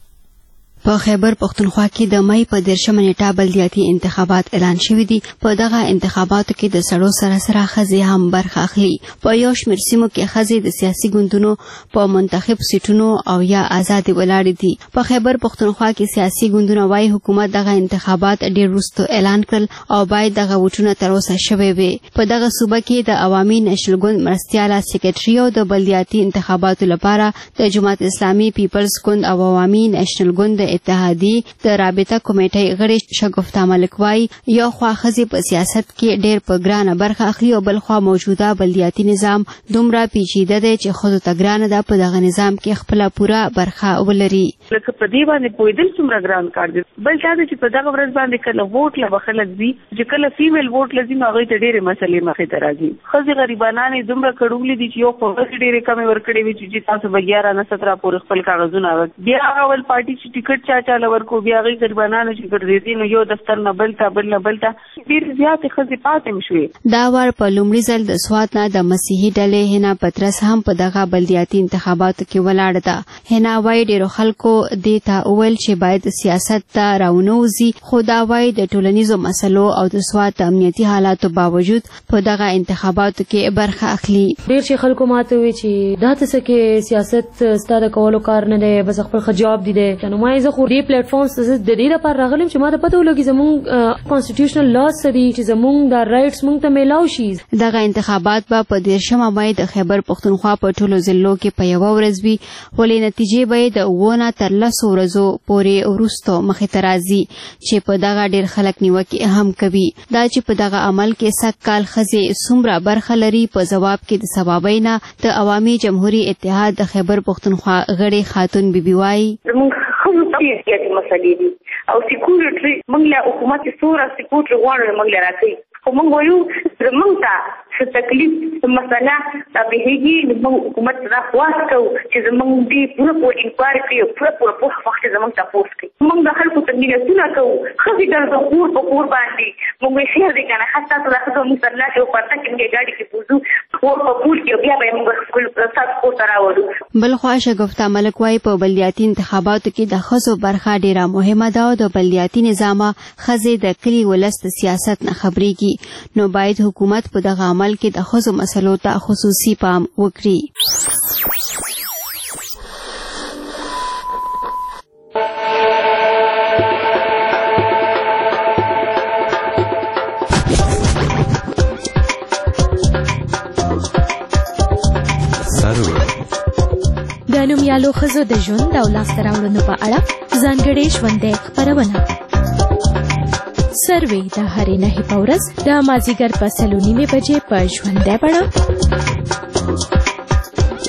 په خیبر پښتونخوا کې د مې په دیرشمه نیټه بلدیاتي انتخابات اعلان شوي دي. په دغه انتخاباتو کې د سړو سره سره ښځې هم برخه اخلي. په یو شمېر سیمو کې ښځې د سیاسي ګوندونو په منتخب سیټونو او یا آزادې ولاړې دي. په خیبر پښتونخوا کې سیاسي ګوندونه وایي حکومت دغه انتخابات ډېر وروسته اعلان کړل او باید دغه ووټونه تر اوسه شوي وي. په دغه صوبه کې د عوامي نېشنل ګوند مرستیاله سکرټري او د بلدیاتي انتخاباتو لپاره د جماعت اسلامي پیپلز ګوند او عوامي نېشنل ګوند اتحادی د رابطه کمیټې غړي شګفتا ملک وايي یو خوا ښځې په سیاست کې ډېر په ګرانه برخه اخلي او بل خوا موجوده بلدیاتي نظام دومره پیچیده دی چې ښځو ته ګرانه ده په دغه نظام کې خپله پوره برخه ولري. لکه په دې باندې پوهېدل څومره ګران کار دی. بل دا دی چې په دغه ورځ باندې کله ووټ له به خلک ځي، چې کله فیمیل ووټ له ځي نو هغوی ته ډېرې مسلې مخې ته راځي. ښځې غریبانان یې دومره کړولي دي چې یو خو ښځې ډېرې کمې ورکړې وي چې تاسو به ګیاره نه ستره پورې خپل کاغذونه بیا هغه ول پارټي چې ټیکټ چا چاله ورکو بیا هغوی غریبانانو چې ګرځېدي نو یو دفتر نه بل ته بل نه بل ته ډېرې زیاتې ښځې پاتې شوې. دا وار په لومړي ځل د سوات نه د مسیحي ډلې هنا پترس هم په دغه بلدیاتي انتخاباتو کې ولاړه ده. هنا وایي ډېرو خلکو دې ته وویل چې باید سیاست ته راونوځي، خو دا وایي د ټولنیزو مسلو او د سوات د امنیتي حالاتو باوجود په دغه انتخاباتو کې برخه اخلي. ډېر چې خلکو ماته وي چې دا څه کې سیاست ستا د کولو کار نه دی، بس خپل ښه جواب دی دی. نو ما زه خو دې پلیټ فارمز ته د دې لپاره راغلم چې ما ته پته ولګي زموږ کانسټیټیوشنل لاز څه دي چې زموږ دا رایټس موږ ته میلاو شي. دغه انتخابات به په دیرشمه مې د خیبر پښتونخوا په ټولو ضلعو کې په یوه ورځ وي، ولې نتیجې به یې د اووه نه تر لسو ورځو پورې وروسته مخې ته راځي چې په دغه ډېر خلک نیوکې هم کوي. دا چې په دغه عمل کې سږ کال ښځې څومره برخه لري په ځواب کې د سبابۍ نه د عوامي جمهوري اتحاد د خیبر پښتونخوا غړې خاتون بیبي وایي ښځو ته یې زیاتې مسلې دي او سیکورټي موږ له حکومت څومره سیکورټي غواړو موږ له راکوي، خو موږ وایو زموږ ته څه تکلیف مسله رابهېږي نو موږ حکومت ته دا خواست کوو چې زموږ دې پوره پوره انکوایري کوي او پوره پوره پوهه وخت زموږ تپوس کوي. موږ د خلکو ته مینتونه کوو، ښځې ګرځو کور په کور باندې موږ وایي خیر دی که نه ښه ستاسو دا ښځو موږ سره لاړ شو پرته کې موږ ګاډي کې بوځو کور په کور کې بیا به یې موږ خپل ستاسو کور ته راوړو. بل خوا شګفتا ملک وایي په بلدیاتي انتخاباتو کې د ښځو برخه ډېره مهمه ده او د بلدیاتي نظامه ښځې د کلي ولس د سیاست نه خبرېږي، نو باید حکومت په دغه عمل کې د ښځو مسلو ته خصوصي پام وکړي. د نومیالو ښځو د ژوند او لاسته راوړنو په اړه ځانګړې ژوندۍ خپرونه سروې د هرې نهې په ورځ د مازدیګر په سلو نیمې بجې په ژوندۍ بڼه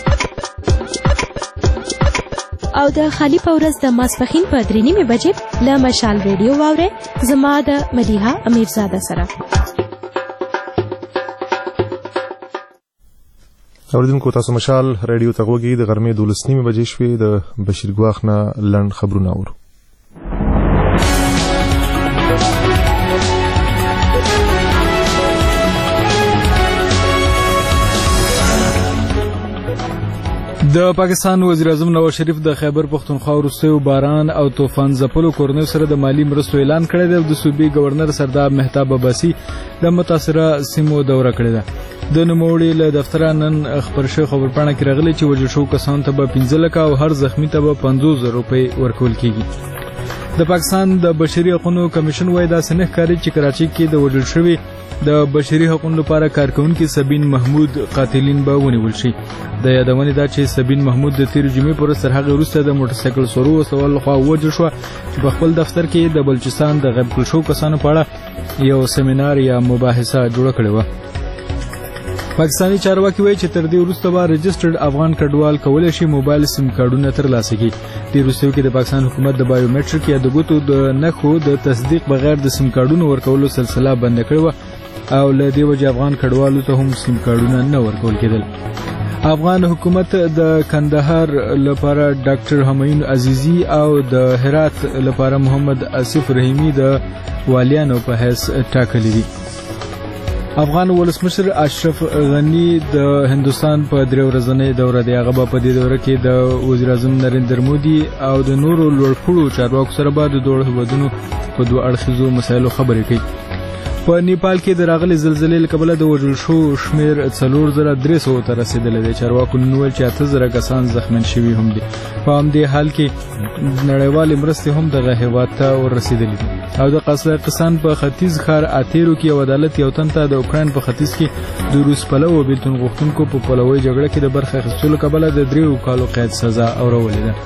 او د خالی په ورځ د ماسپخین په درې نیمې بجې له مشال ریډیو واورئ زما د مدیحه امیرزاده سره. اوریدونکو تاسو مشال ریډیو ته غوږی د غرمې دولس نیمې بجې شوې د بشیر ګواخ نه لنډ خبرونه اورو. د پاکستان وزیر اعظم نواز شریف د خیبر پختونخوا وروستیو باران او طوفان ځپلو کورنیو سره د مالی مرستو اعلان کړی دی. د صوبې گورنر سردار مهتاب عباسي د متاثره سیمو دوره کړې ده. د نوموړي له دفتره نن خبر شوی خبرپاڼه کې راغلی چې وژل شوو کسانو ته به پنځه لکه او هر زخمی ته به پنځوس زره روپۍ ورکول کیږي. د پاکستان د بشري حقوقو کمیشن وايي دا سنخ کاری چې کراچۍ کې د وژل شوی د بشري حقوقو لپاره کارکونکي سبین محمود قاتلین به ونیول شي. د یادونه دا چې سبین محمود د تیر جمعې پر سر هغه وروسته د موټر سایکل سورو وسول لخوا وژل شو چې په خپل دفتر کې د بلوچستان د غیب کړل شو کسانو په اړه یو سیمینار یا مباحثه جوړ کړې و. پاکستاني چارواکي وایي چې تر دې وروسته به رجسټرډ افغان کډوال کولای شي موبایل سیم کارډونه ترلاسه کړي. د روسیو کې د پاکستان حکومت د بایومټریک یا د ګوتو د نښو د تصدیق بغیر د سیم کارډونو ورکولو سلسله بند کړې و او له دې وجې افغان کډوالو ته هم سیم کارډونه نه ورکول کېدل. افغان حکومت د کندهار لپاره ډاکټر همایون عزیزی او د هرات لپاره محمد اسف رحیمی د والیانو په حیث ټاکلي دي. افغان ولسمشر اشرف غنی د هندستان په درې ورځنۍ دوره دی. هغه په دې دوره کې د وزیر اعظم نریندر مودي او د نورو لوړپوړو چارواکو سره به د دوه هیوادونو په دوه اړخیزو مسایلو خبرې کوي. په نیپال کې د راغلي زلزلې له کبله د وژل شوو شمېر څلور زره درې سوو ته رسېدلی دی. چارواکو نن وویل چې اته زره کسان زخمین شوي هم دي. په همدې حال کې نړیوالې مرستې هم دغه هېواد ته ورسېدلي دي. او د قزاقستان په ختیځ ښار اتیرو کې یو عدالت یو تن ته د اوکراین په ختیځ کې د روس پلوو بېلتون غوښتونکو په پلوي جګړه کې د برخې اخیستلو کبله د دریو کالو قید سزا اورولې ده.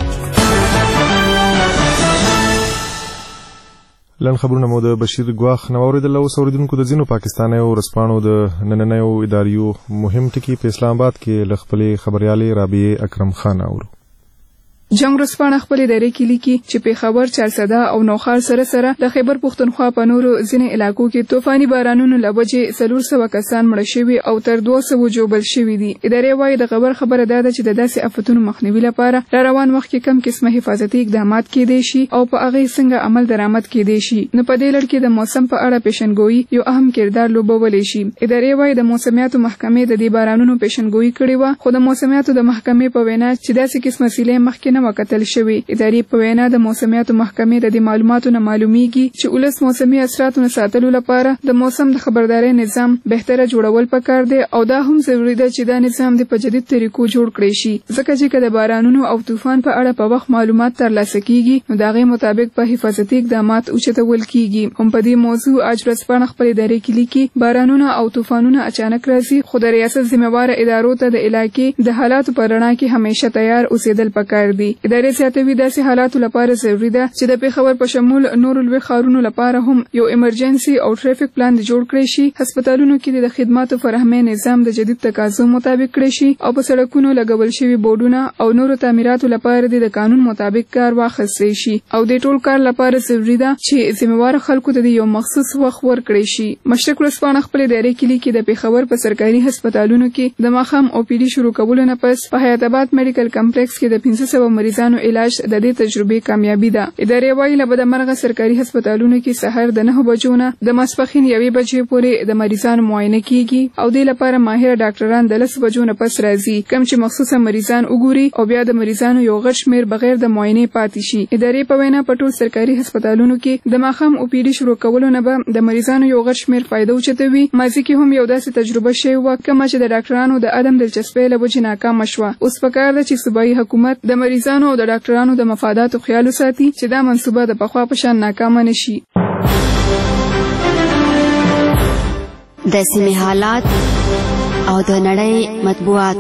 لن خبرونه مو د بشیر ګواخ نو اوریدل. اوس اوریدونکو د ځینو پاکستانیو ورسپانو د نننیو اداریو مهم ټکي په اسلام آباد کې ل خپلې خبريالې رابعه اکرم خان اورو. جنگ ورځپاڼه خپلې دایرې کې لیکي چې پیښور چارسده او نوخار سره سره د خیبر پختونخوا په نورو ځینې علاقو کې طوفاني بارانونو له وجې څلور سوه کسان مړه شوي او تر دوه سوو ژوبل شوي دي. ادارې وایي د خبر خبره دا ده چې د داسې افتونو مخنیوي لپاره را روان وخت کې کم قسمه حفاظتي اقدامات کېدای شي او په هغې څنګه عمل درآمد کېدای شي. نو په دې لړ کې د موسم په اړه پیشنګویي یو اهم کردار لوبولی شي. ادارې وایي د موسمیاتو محکمې د دې بارانونو پیشنګویي کړې وه خو د موسمیاتو د محکمې په وینا چې داسې قسمه سیلې مخکې نه وکتل شوی. ادارې په وینا د موسمیاتو محکمې د دې معلوماتو نه معلومیږي چې ولس موسمي اثراتو نه ساتلو لپاره د موسم د خبردارۍ نظام بهتره جوړول پکار دی او دا هم ضروري ده چې دا نظام د په جدید طریقو جوړ کړی شي ځکه چې کله بارانونو او طوفان په اړه په وخت معلومات ترلاسه کیږي نو دا غي مطابق په حفاظتي اقدامات اوچتول کیږي. هم په دې موضوع اج ورځپاڼه خپل ادارې کې لیکي بارانونه او طوفانونه اچانک راځي خو د ریاست ذمہوار ادارو ته د علاقې د حالاتو په رڼا کې همیشه تیار اوسېدل پکار دي. ادارې زیاتوي داسې حالاتو لپاره ضروري ده چې د پیښور په شمول نورو لوی ښارونو لپاره هم یو ایمرجنسي او ټریفیک پلان جوړ کړی شي. هسپتالونو کې د خدماتو فراهمي نظام د جدید تقاضو مطابق کړی شي او په سړکونو لګول شوي بورډونه او نورو تعمیراتو لپاره د قانون مطابق کار واخیستل شي او د ټول کار لپاره ضروري ده چې ذمہوار خلکو ته یو مخصوص وخت ورکړي شي. مشرق ورځپاڼه خپل ادارې کې لیکي د پیښور په سرکاري هسپتالونو کې د ماښام او پی ډي شروع کولو نه پس په حیات آباد میډیکل کمپلیکس کې د پنځه سوه مریضانو علاج د دې تجربې کامیابی ده. ادارې وایي له بدمرغه سرکاري هسپتالونو کې سحر د نهه بجو نه د ماسپښین یوې بجې پورې د مریضانو معاینه کیږي او دې لپاره ماهر ډاکټران د لس بجو نه پس راځي کوم چې مخصوصه مریضان وګوري او بیا د مریضانو یو غټ شمېر بغیر د معاینې پاتې شي. ادارې په وینا په ټول سرکاري هسپتالونو کې د ماښام او پی ډي شروع کولو نه به د مریضانو یو غټ شمېر فایده اوچتوي. ماضي کې هم یو داسې تجربه شوې وه کومه چې د ډاکټرانو د عدم دلچسپۍ له وجې ناکامه شوه. اوس پکار ده چې صوبایي حکومت د مریضانو او د ډاکټرانو د مفاداتو خیال وساتي چې دا منصوبه د پخوا په شان ناکامه نشي. د سیمې حالات او د نړۍ مطبوعات.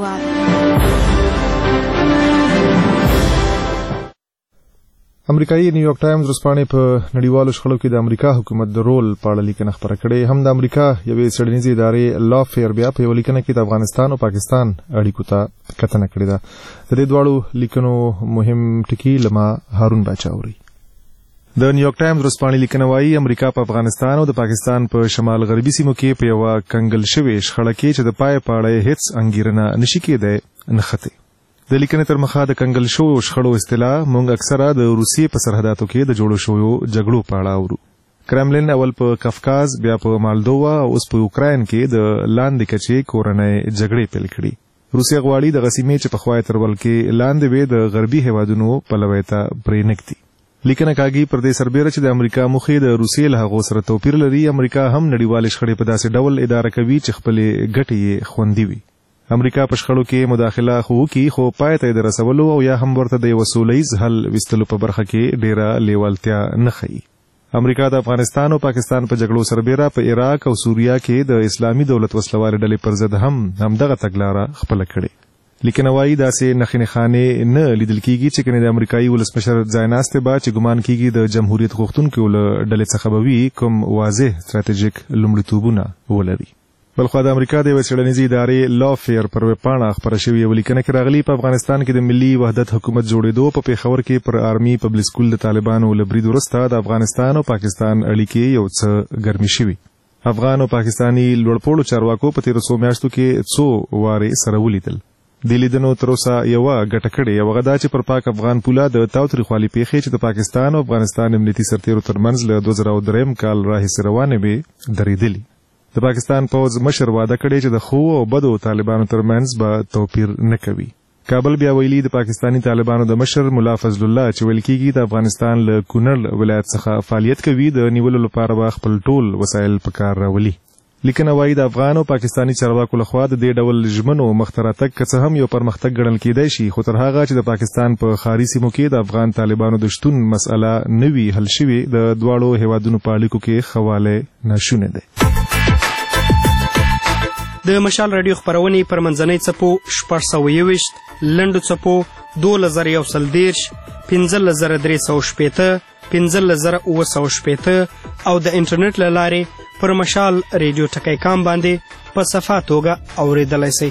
امریکایي نیویارک ټایمز ورځپاڼې په نړیوالو شخړو کې د امریکا حکومت د رول په اړه لیکنه خپره کړې. هم د امریکا یوې څېړنیزې ادارې لا فیر بیا په یوه لیکنه کې د افغانستان او پاکستان اړیکو ته کتنه کړې ده. د دې دواړو لیکنو مهم ټکي له ما هارون باچا اوري. د نیویارک ټایمز ورځپاڼې لیکنه وايي امریکا په افغانستان او د پاکستان په شمال غربي سیمو کې په یوه کنګل شوې شخړه کې چې د پای په اړه هیڅ انګیرنه نشي کېدی نښتې. د لیکنې تر مخه د کنګل شوو شخړو اصطلاح موږ اکثره د روسیې په سرحداتو کې د جوړو شویو جګړو په اړه اورو. کرملین اول په کفکاز، بیا په مالدووا او اوس په یوکراین کې د لاندې کچې کورنۍ جګړې پیل کړي. روسیه غواړي د غسیمې چې پخوا یې تر ولکې لاندې وې د غربي هیوادونو پلوی ته پرې نږدي. لیکنه کاږي پر دې سربیره چې د امریکا موخې د روسیې له هغو سره توپیر لري. امریکا هم نړیوالې شخړې په داسې ډول اداره کوي چې خپلې ګټې یې خوندي وي. امریکا په شخړو کې مداخله خو وکړي خو پای ته یې د رسولو او یا هم ورته د یوه سوله ییز حل ویستلو په برخه کې ډیره لیوالتیا نه ښیي. امریکا د افغانستان او پاکستان په جګړو سربیره په عراق او سوریه کې د اسلامي دولت وسلوالې ډلې پر ضد هم همدغه تګلاره خپله کړې. لیکنه وايي داسې نښې نښانې نه لیدل کېږي چې کنې د امریکایي ولسمشر ځایناستې به چې ګمان کېږي د جمهوریت غوښتونکو له ډلې څخه به وي کوم واضح ستراتیژیک لومړیتوبونه ولري. بلخوا د امریکا د یوې څېړنیزې ادارې لا فیر پر ویبپاڼه خپره شوې یوه لیکنه کې راغلي په افغانستان کې د ملي وحدت حکومت جوړېدو په پېښور کې پر آرمي پبلک سکول د طالبانو له برید وروسته د افغانستان او پاکستان اړیکې یو څه ګرمې شوي. افغان او پاکستاني لوړپوړو چارواکو په تېرو څو میاشتو کې څو وارې سره ولیدل. د لیدنو تر اوسه یوه ګټه کړې یوه غدا چې پر پاک افغان پوله د تاوتریخوالي پیښې چې د پاکستان او افغانستان امنیتي سرتېرو ترمنځ له دوه زره درېیم کال راهیسې روانې وې درېدلي. د پاکستان پوځ مشر واده کړی چې د ښو او بدو طالبانو ترمنځ به توپیر نه کوي. کابل بیا ویلي د پاکستاني طالبانو د مشر ملا فضل الله چې ویل کېږي د افغانستان له کونړ ولایت څخه فعالیت کوي د نیولو لپاره به خپل ټول وسایل په کار راولي. لیکنه وايي د افغان او پاکستاني چارواکو لخوا د دې ډول ژمنو مخته راتګ که څه هم یو پرمختګ ګڼل کېدی شي خو تر هغه چې د پاکستان په ښاري سیمو کې د افغان طالبانو د شتون مسئله نه وي حل شوې د دواړو هیوادونو په اړیکو کې ښه والی ناشونی دی. د مشال راډیو خپرونې پر منځنۍ څپو شپږ سوه یوویشت، لنډو څپو دولس زره یو سل دېرش، پنځلس زره درې سوه شپېته، پنځلس زره اووه سوه شپېته او د انټرنیټ له لارې پر مشال ریډیو ټکی کام باندې په صفا توګه اورېدلی سئ.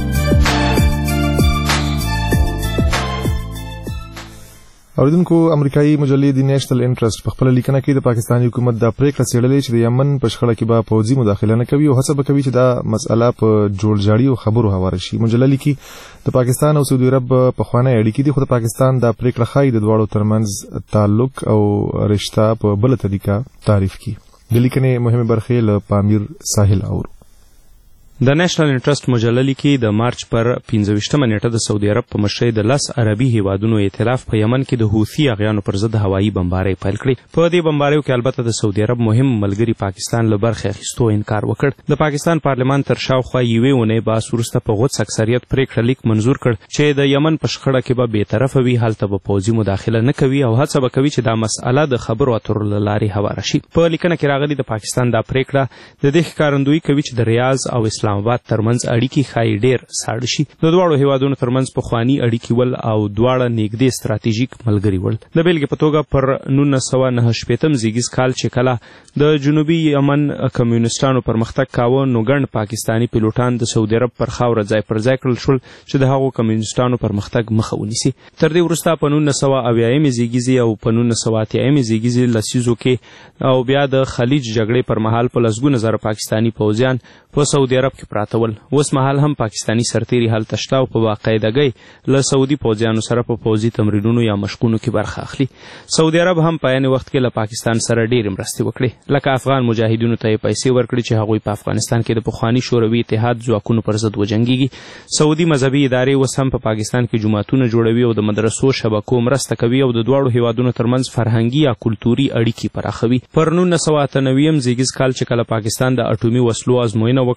اوریدونکو امریکایي مجلې د نیشنل انټرست په خپله لیکنه کې د پاکستاني حکومت دا پریکړه څېړلې چې د یمن په شخړه کې به پوځي مداخله نه کوي او هڅه به کوي چې دا مسئله په جوړجاړي او خبرو هواره شي. مجله لیکي د پاکستان او سعودي عرب پخوانی اړیکې دي خو د پاکستان دا پریکړه ښایي د دواړو ترمنځ تعلق او رشته په بله طریقه تعریف کړي. د لیکنې مهمې برخې له پامیر ساحل اورو. د نېشنل انټرست مجله لیکي د مارچ پر پنځه ویشتمه نیټه د سعودي عرب په مشرۍ د لس عربي هیوادونو ائتلاف په یمن کې د حوثي اغیانو پر ضد هوایي بمبارۍ پیل کړې. په دې بمباریو کې البته د سعودي عرب مهم ملګري پاکستان له برخې اخیستو انکار وکړ. د پاکستان پارلمان تر شاوخوا یوې اونۍ بعد وروسته په غوڅ اکثریت پریکړه لیک منظور کړ چې د یمن په شخړه کې به بېطرفه وي، هلته به پوځي مداخله نه کوي او هڅه به کوي چې دا مسئله د خبرو اترو له لارې هواره شي. په لیکنه کې راغلي د پاکستان دا پریکړه د دې ښکارندویي کوي چې د ریاض او اسلام آباد ترمنځ اړیکې ښایي ډېر ساړه شي. د دواړو هیوادونو ترمنځ پخواني اړیکې ول او دواړه نږدې ستراتیژیک ملګري ول. د بیلګې په توګه پر نولس سوه نهه شپېتم زیږیز کال چې کله د جنوبي یمن کمیونستانو پرمختګ کاوه نو ګڼ پاکستاني پیلوټان د سعودي عرب پر خاوره ځای پر ځای کړل شول چې د هغو کمیونستانو پرمختګ مخه ونیسي. تر دې وروسته په نولس سوه اویایمې زیږیزې او په نولس سوه اتیایمې زیږیزې لسیزو کې او بیا د خلیج جګړې پر مهال په لسګونه زره پاکستاني پوځیان په سعودي عرب کې پراته ول. اوس مهال هم پاکستاني سرتیري هلته شته او په باقاعدګۍ له سعودي پوځیانو سره په پوځي تمرینونو یا مشقونو کې برخه اخلي. سعودي عرب هم په عین وخت کې له پاکستان سره ډېرې مرستې وکړې، لکه افغان مجاهدینو ته یې پیسې ورکړي چې هغوی په افغانستان کې د پخواني شوروي اتحاد ځواکونو پر ضد وجنګېږي. سعودي مذهبي ادارې اوس هم په پاکستان کې جوماتونه جوړوي او د مدرسو شبکو مرسته کوي او د دواړو هیوادونو ترمنځ فرهنګي یا کلتوري اړیکې پراخوي. پر نولس سوه اته نوېم زیږیز کال چې کله پاکستان د اټومي وسلو ازموینه وکړه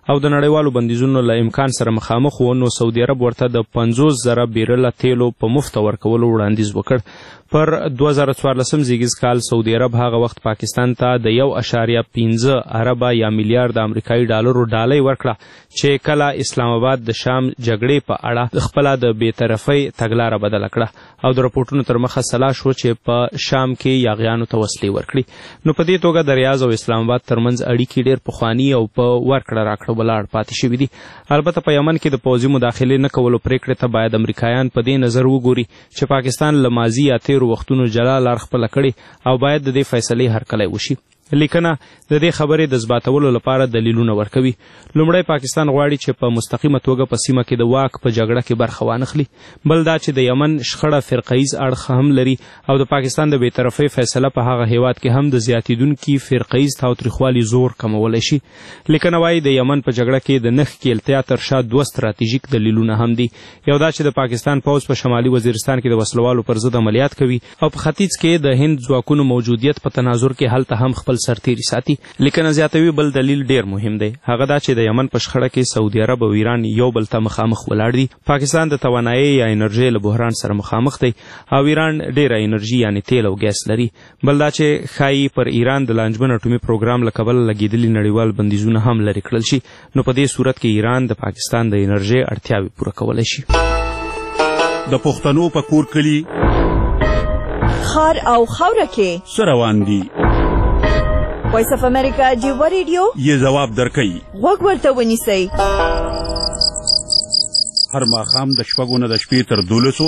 او د نړیوالو بندیزونو له امکان سره مخامخ و، نو سعودي عرب ورته د پنځوس زره بیرله تیلو په مفت ورکولو وړاندیز وکړ. پر دوه زره څوارلسم زیږیز کال سعودي عرب هغه وخت پاکستان ته د یو اشاریه پنځه اربه یا میلیارد امریکایي ډالرو ډالۍ ورکړه چې کله اسلام آباد د شام جګړې په اړه خپله د بېطرفۍ تګلاره بدله کړه او د رپورټونو تر مخه سلا شو چې په شام کې یاغیانو ته وسلې ورکړي. نو په دې توګه د ریاض او اسلام آباد ترمنځ اړیکې ډېر پخواني او په ورکړه راکړه ولاړ پاتې شوي دي. البته په یمن کې د پوځي مداخلې نه کولو پرېکړې ته باید امریکایان په دې نظر وګوري چې پاکستان له ماضي یا تېرو وختونو جلا لار خپله کړې او باید د دې فیصلې هرکلی وشي. لیکنه د دې خبرې د ثباتولو لپاره دلیلونه ورکوي. لومړی پاکستان غواړي چې په مستقیمه توګه په سیمه کې د واک په جګړه کې برخه وانخلي. بل دا چې د یمن شخړه فرقهیز اړخ هم لري او د پاکستان د بېطرفۍ فیصله په هغه هیواد کې هم د زیاتېدونکي فرقهیز تاوتریخوالي زور کمولی شي. لیکنه وایي د یمن په جګړه کې د نښې کیلتیا تر شا دوه ستراتیژیک دلیلونه هم دي. یو دا چې د پاکستان پوځ په شمالي وزیرستان کې د وسلوالو پر ضد عملیات کوي او په ختیځ کې د هند ځواکونو موجودیت په تناظر کې هلته هم خپل سرتیري ساتي. لیکنه زیاتوي بل دلیل ډیر مهم دی، هغه دا چې د یمن په شخړه کې سعودي عرب او ایران یو بل ته مخامخ ولاړ دي. پاکستان د توانایي یا انرژي له بحران سره مخامخ دی او ایران ډیره انرژي یعنی تیل او ګیس لري. بل دا چې ښایي پر ایران د لانجمن اټومي پروګرام له کبله لګېدلي نړیوال بندیزونه هم لرې کړل شي. نو په دې صورت کې ایران د پاکستان د انرژي اړتیاوې پوره کولی شي. د پښتنو په کور کلي خار او خاوره کې څه روان دي؟ وایس اف امریکا ډیوا ریډیو یې ځواب درکوي. غوږ ورته ونیسئ. هر ماښام د شپږو نه د شپې تر دولسو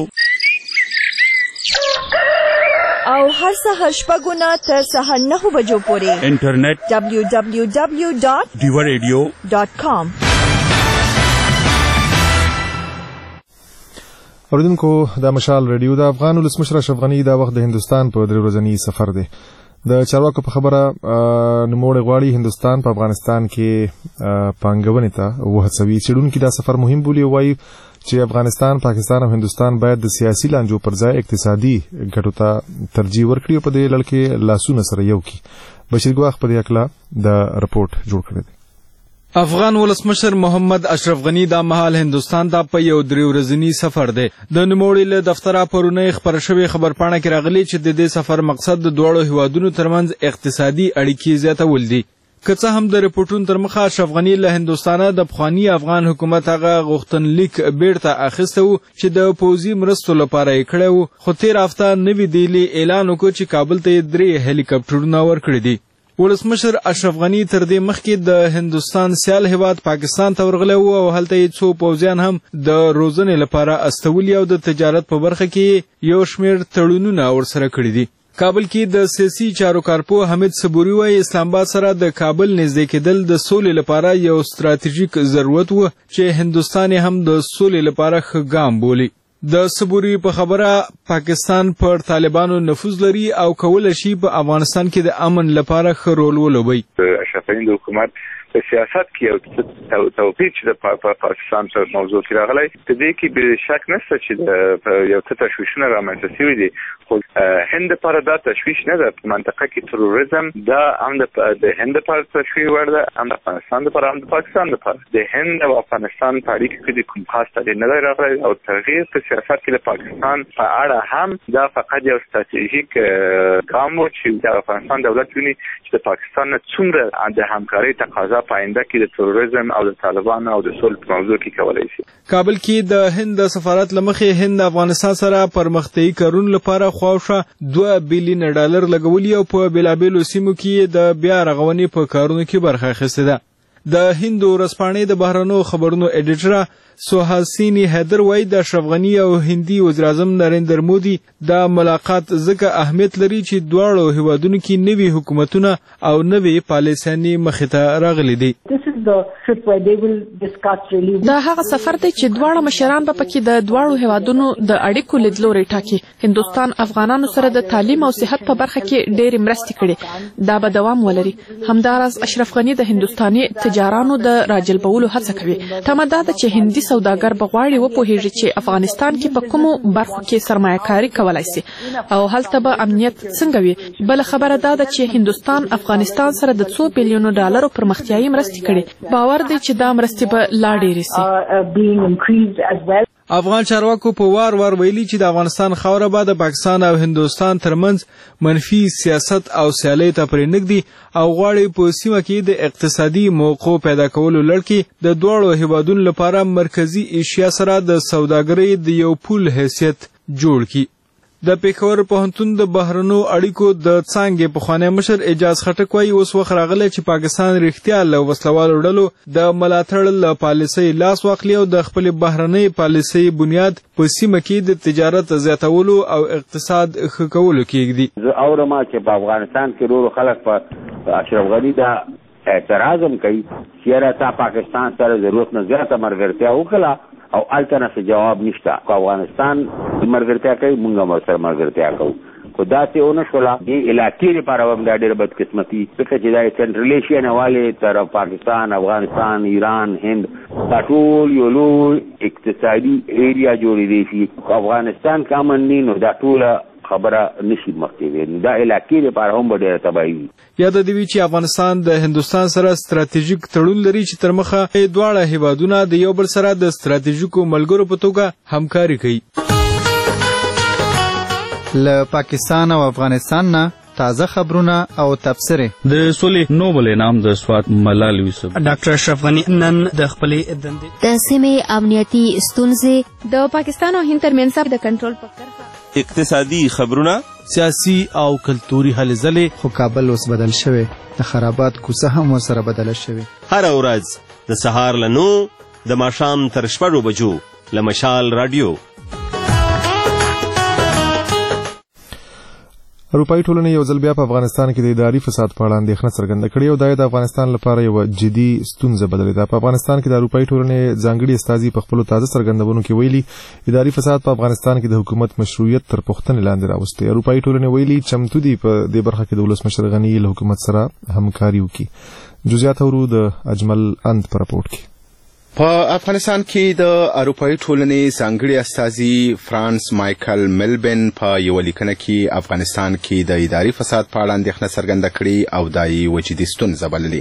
او هر سهار شپږو نه تر سهار نهو بجو پورې انټرنیټ ډبلیو ډبلیو ډبلیو ډاټ ډیوا ریډیو ډاټ کام. اوریدونکو د مشال ریډیو د افغان ولسمشر اشرف غني دا وخت د هندستان په درې ورځني سفر دی. د چارواکو په خبره نوموړی غواړي هندوستان په افغانستان کې پانګونې ته وهڅوي. څېړونکي دا سفر مهم بولي او وایي چې افغانستان، پاکستان او هندوستان باید د سیاسي لانجو پر ځای اقتصادي ګټو ته ترجیح ورکړي او په دې لړ کې لاسونه سره یو کړي. بشیر ګواخ په دې هکله د رپورټ جوړ کړی دی. افغان ولسمشر محمد اشرف غنی دا مهال هندوستان ته په یو درې ورځني سفر دی. د نوموړي له دفتره پرونی خبر شوی خبرپاڼه کې راغلی چې د دې سفر مقصد د دواړو هیوادونو ترمنځ اقتصادي اړیکې زیاتول دي. که څه هم د رپورټونو تر مخه اشرف غني له هندوستانه د پخواني افغان حکومت هغه غوښتنلیک بیرته اخیسته و چې د پوځي مرستو لپاره یې کړی و، خو تېره هفته نوي ډیلي اعلان وکړ چې کابل ته یې درې هلیکاپټرونه ورکړي دي. ولسمشر اشرف غني تر دې مخکې د هندوستان سیال هیواد پاکستان ته ورغلی و او هلته یې څو پوځیان هم د روزنې لپاره استولي او د تجارت په برخه کې یو شمېر تړونونه ورسره کړي دي. کابل کې د سیاسي چارو کارپو حمید صبوري وایي اسلام آباد سره د کابل نږدې کېدل د سولې لپاره یو ستراتیژیک ضرورت و چې هندوستان هم د سولې لپاره ښه ګام بولي. د صبوري په خبره پاکستان پر طالبانو نفوذ لري او کولی شي په افغانستان کې د امن لپاره ښه رول ولوبوي. اشرف غني د حکومت په سیاست کې یو توپیر چې د پاکستان سره موضوع کې راغلی، په دې کې به شک نشته چې یو څه تشویشونه رامنځته شوي دي. خو هند لپاره دا تشویش نه ده. په منطقه کې تروریزم دا هم د هند لپاره تشویش وړ ده، هم د افغانستان لپاره، هم د پاکستان لپاره. د هند او افغانستان په اړیکو کې د کوم خاص تغییر نه دی راغلی او تغییر په سیاست کې د پاکستان په اړه هم دا فقط یو ستراتیژیک ګام و چې د افغانستان دولت ویني چې د پاکستان نه څومره د همکارۍ تقاضا په آینده کې د تروریزم او د طالبانو او د سولې په موضوع کې کولی شي. کابل کې د هند د سفارت له مخې هند افغانستان سره پرمختیایي کارونو لپاره خواوشا دوه بیلیونه ډالر لګولي او په بېلابېلو سیمو کې د بیا رغونې په کارونو کې برخه اخیستې ده. د هند ورځپاڼې د بهرنیو خبرونو ایډیټره سوهاسینی حیدر وایي د اشرف غني او هندي وزیراعظم نریندر مودي دا ملاقات ځکه اهمیت لري چې دواړو هیوادونو کې نوي حکومتونه او نوي پالیسیانې مخې ته راغلي دي. دا هغه سفر دی چې دواړه مشران به پکې د دواړو هیوادونو د اړیکو لیدلوري ټاکي. هندوستان افغانانو سره د تعلیم او صحت په برخه کې ډېرې مرستې کړي، دا به دوام ولري. همداراز اشرف غني د هندوستاني تجارانو د راجلبولو هڅه کوي. تمه دا ده چې هندي سوداګر به غواړي وپوهیږي چې افغانستان کې په کومو برخو کې سرمایه‌کاري کولای شي او هلته به امنیت څنګه وي. بل خبره دا ده چې هندوستان افغانستان سره د څو بیلیونو ډالرو پرمختیایي مرستې کړي باور دی چې دا مرستې به لا ډېرې سي. افغان چارواکو په وار وار ویلي چې د افغانستان خاوره به د پاکستان او هندوستان ترمنځ منفي سیاست او سیالۍ ته پرې نږدي او غواړي په سیمه کې د اقتصادي موقع پیدا کولو لړ کې د دواړو هیوادونو لپاره مرکزی ایشیا سره د سوداګرۍ د یو پول حیثیت جوړ کړي. د پېښور پوهنتون د بهرنو اړیکو د څانګې پخوانی مشر اعجاز خټک وایي اوس وخت راغلی چې پاکستان رښتیا له وسلوالو ډلو د ملاتړ له پالیسۍ لاس واخلي او د خپلې بهرنۍ پالیسۍ بنیاد په سیمه کې د تجارت زیاتولو او اقتصاد ښه کولو کې ږدي. زه اورم چې په افغانستان کې ډېرو خلک په اشرف غني دا اعتراض هم کوي چې یاره تا پاکستان سره ضرورت نه زیاته ملګرتیا وکړه او هلته نه څه جواب نشته. که افغانستان ملګرتیا کوي موږ هم ورسره ملګرتیا کوو. خو داسې ونه شوله دې علاقې لپاره هم دا ډېره بدقسمتي ځکه چې دا سنټرل ایشیا نه والې تر پاکستان، افغانستان، ایران، هند دا ټول یو لوی اقتصادي ایریا جوړېدی شي. که افغانستان که امن نه نو دا ټوله خبره نشي مخکې وي. دا علاقې لپاره هم به ډېره تباهي وي. یاد دې وي چې افغانستان د هندوستان سره ستراتیژیک تړون لري چې تر مخه دواړه هیوادونه د یو بل سره د ستراتیژیکو ملګرو په توګه همکاري کوي. له پاکستان او افغانستان نه تازه خبرونه او تبصرې. د سولې نوبل انعام د سوات ملال یوسف ډاکټر اشرف غني نن د خپلې دندې د سیمې امنیتي ستونزې د پاکستان او هند ترمنځ د کنټرول په کرښه اقتصادي خبرونه سیاسي او کلتوري هلې ځلې. خو کابل اوس بدل شوی، د خرابات کوڅه هم ورسره بدله شوې. هره ورځ د سهار له نو د ماښام تر شپږو بجو له مشال راډیو. اروپایي ټولنې یو ځل بیا په افغانستان کې د اداري فساد په اړه اندېښنه څرګنده کړې او دا د افغانستان لپاره یو جدي ستونزه بللې ده. په افغانستان کې د اروپایي ټولنې ځانګړي استازي په خپلو تازه څرګندونو کې ویلي اداري فساد په افغانستان کې د حکومت مشروعیت تر پوښتنې لاندې راوستی. اروپایي ټولنې ویلي چمتو دي په دې برخه کې د ولسمشر غني له حکومت سره همکاري وکړي. جزئیات اورو د اجمل اند په راپورټ کې. په افغانستان کې د اروپایي ټولنې ځانګړي استازي فرانس مایکل ملبن په یو لیکنه کې افغانستان کې د اداري فساد په اړه اندېښنه څرګنده کړې او دا یې وجدي ستونزه بللې.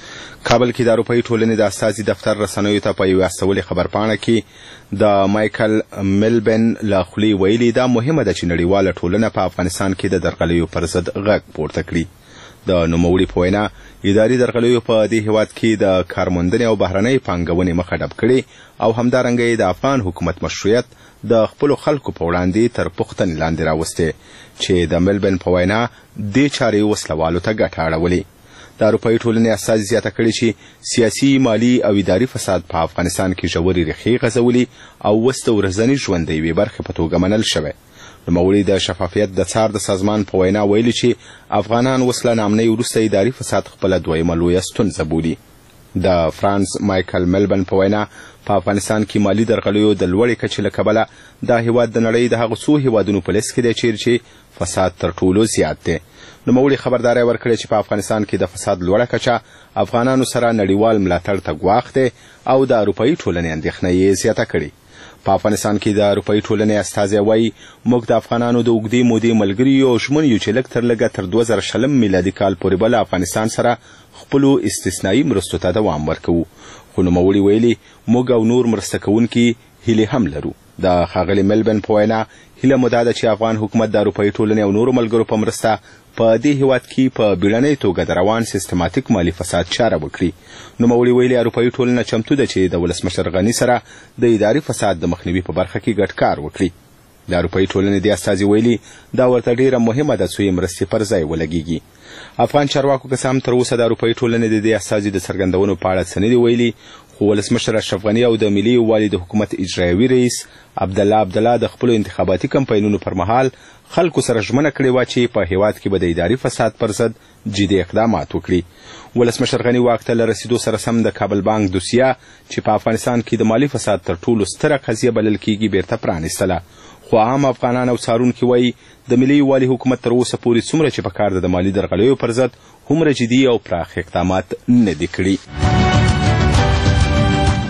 کابل کې د اروپایي ټولنې د استازي دفتر رسنیو ته په یوه استولې خبرپاڼه کې د مایکل ملبن له خولې ویلي دا مهمه ده چې نړیواله ټولنه په افغانستان کې د درغلیو پر ضد غږ پورته کړي. د نوموړي په وینا اداري درغلیو په دې هیواد کې د کارموندنې او بهرنۍ پانګونې مخه ډب کړې او همدارنګه د افغان حکومت مشروعیت د خپلو خلکو په وړاندې تر پوښتنې لاندې راوستی چې د ملبن په وینا دې چارې وسلوالو ته ګټه اړولې. د اروپایي ټولنې استازي زیاته کړې چې سیاسي، مالي او اداري فساد په افغانستان کې ژورې ریښې غځولي او اوس د ورځني ژوند د یوې برخې په توګه منل شوی. نوموړي د شفافیت د څار د سازمان په وینا ویلي چې افغانان اوس له ناامنۍ وروسته اداري فساد خپله دویمه لویه ستونزه بولي. د فرانس مایکل ملبن په وینا په افغانستان کې مالي درغلیو د لوړې کچې له کبله دا هیواد د نړۍ د هغو څو هیوادونو په لیست کې دی چیرې چې فساد تر ټولو زیات دی. نوموړي خبرداری ورکړې چې په افغانستان کې د فساد لوړه کچه افغانانو سره نړیوال ملاتړ ته ګواښ دی او د اروپایي ټولنې اندېښنه یې زیاته کړې. په افغانستان کې د اروپایي ټولنې استازی وایي موږ د افغانانو د اوږدې مودې ملګري یو او ژمن یو چې لږ تر لږه تر دوه زره شلم میلادي کال پورې به له افغانستان سره خپلو استثنایي مرستو ته دوام ورکوو. خو نوموړي ویلي موږ او نور مرسته کوونکي هیلې هم لرو. د ښاغلي ملبن په وینا هیله مو دا ده چې افغان حکومت د اروپایي ټولنې او نورو ملګرو په مرسته په دې هیواد کې په بیړنۍ توګه د روان سیستماتیک مالي فساد چاره وکړي. نوموړي ویلي اروپایي ټولنه چمتو ده چې د ولسمشر غني سره د اداري فساد د مخنیوي په برخه کې ګډ کار وکړي. د اروپایي ټولنې د استازي ویلي دا ورته ډیره مهمه ده څو یې مرستې پر ځای ولګیږي. افغان چارواکو که څه هم تر اوسه د اروپایي ټولنې د دې استازي د څرګندونو په اړه څه نه دي ویلي، خو ولسمشر اشرف غني او د ملي یووالي د حکومت اجرایوي رئیس عبدالله عبدالله د خپلو انتخاباتي کمپاینونو پر مهال خلکو سره ژمنه کړې وه چې په هیواد کې به د اداري فساد پر ضد جدي اقدامات وکړي. ولسمشر غني واک ته له رسیدو سره سم د کابل بانک دوسیه چې په افغانستان کې د مالي فساد تر ټولو ستره قضیه بلل کیږي بیرته پرانیستله. خو عام افغانان او څارونکي وایي د ملي یووالي حکومت تر اوسه پورې څومره چې پکار ده د مالي درغلیو پر ضد هومره جدي او پراخ اقدامات نه دي کړي.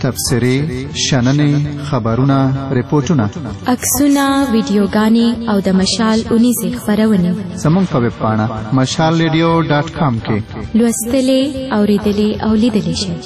تبصرې شننې خبرونه ریپورتونه عکسونه ویډیوګانې او د مشال اونیزې خپرونې زموږ په ویب پاڼه مشال ریډیو ډاټ کام کې لوستلې اوریدلې او لیدلې شئ.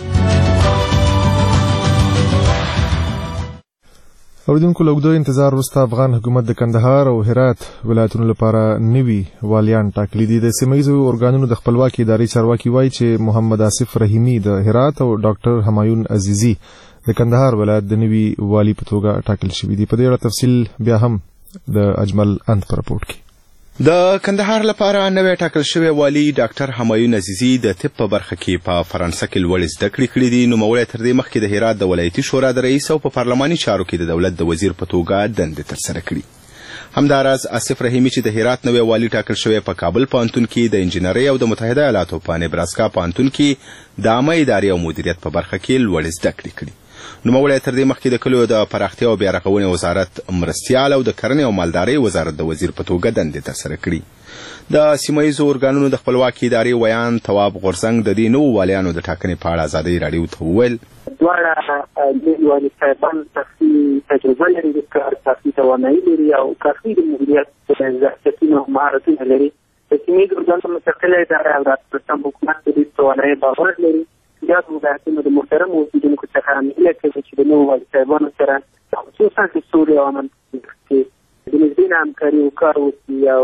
اوریدونکو له اوږده انتظار وروسته افغان حکومت د کندهار او هرات ولایتونو لپاره نوي والیان ټاکلي دي. د سیمه ییزو ارګانونو د خپلواکۍ ادارې چارواکي وایي چې محمد آصف رحیمي د هرات او ډاکټر همایون عزیزي د کندهار ولایت د نوي والي په توګه ټاکل شوي دي. په دې اړه تفصیل بیا هم د اجمل اند په رپورټ کې. د کندهار لپاره نوی ټاکل شوی والی ډاکټر همایون عزیزي د طب په برخه کې په فرانسه کې لوړې زده کړې کړې دي. نوموړی تر دې مخکې د هرات د ولایتي شورا د رئیس او په پارلماني چارو کې د دولت د وزیر په توګه دندې ترسره کړي. همداراز آصف رحیمي چې د هرات نوی والی ټاکل شوی په کابل پوهنتون کې د انجینرۍ او د متحده ایالاتو په نبراسکا پوهنتون کې د عامه ادارې او مدیریت په برخه کې لوړې زده کړې کړي. نوموړی تر دې مخکې د کلیو د پراختیا او بیا رغونې وزارت مرستیال او د کرنې او مالدارۍ وزارت د وزیر په توګه دندې ترسره کړي. د سیمه ییزو ارګانونو د خپلواکۍ ادارې ویان تواب غورځنګ د دې نوو والیانو د ټاکنې په اړه ازادۍ راډیو ته وویل دواړه نوي والي صاحبان کافي تجربه لري، کافي توانایي لري او کافي د مدیریت ظرفیتونه او مهارتونه لري. د سیمه ییزو ارګانونو مستقله اداره او د حکومت د دې توانایي باور لري. یا د ولایتونو د محترمو اوسېدونکو څخه هیله کوي چې د نوو والي صاحبانو سره خصوصا د سولې او امن کې د نږدې همکاري او کار وشي او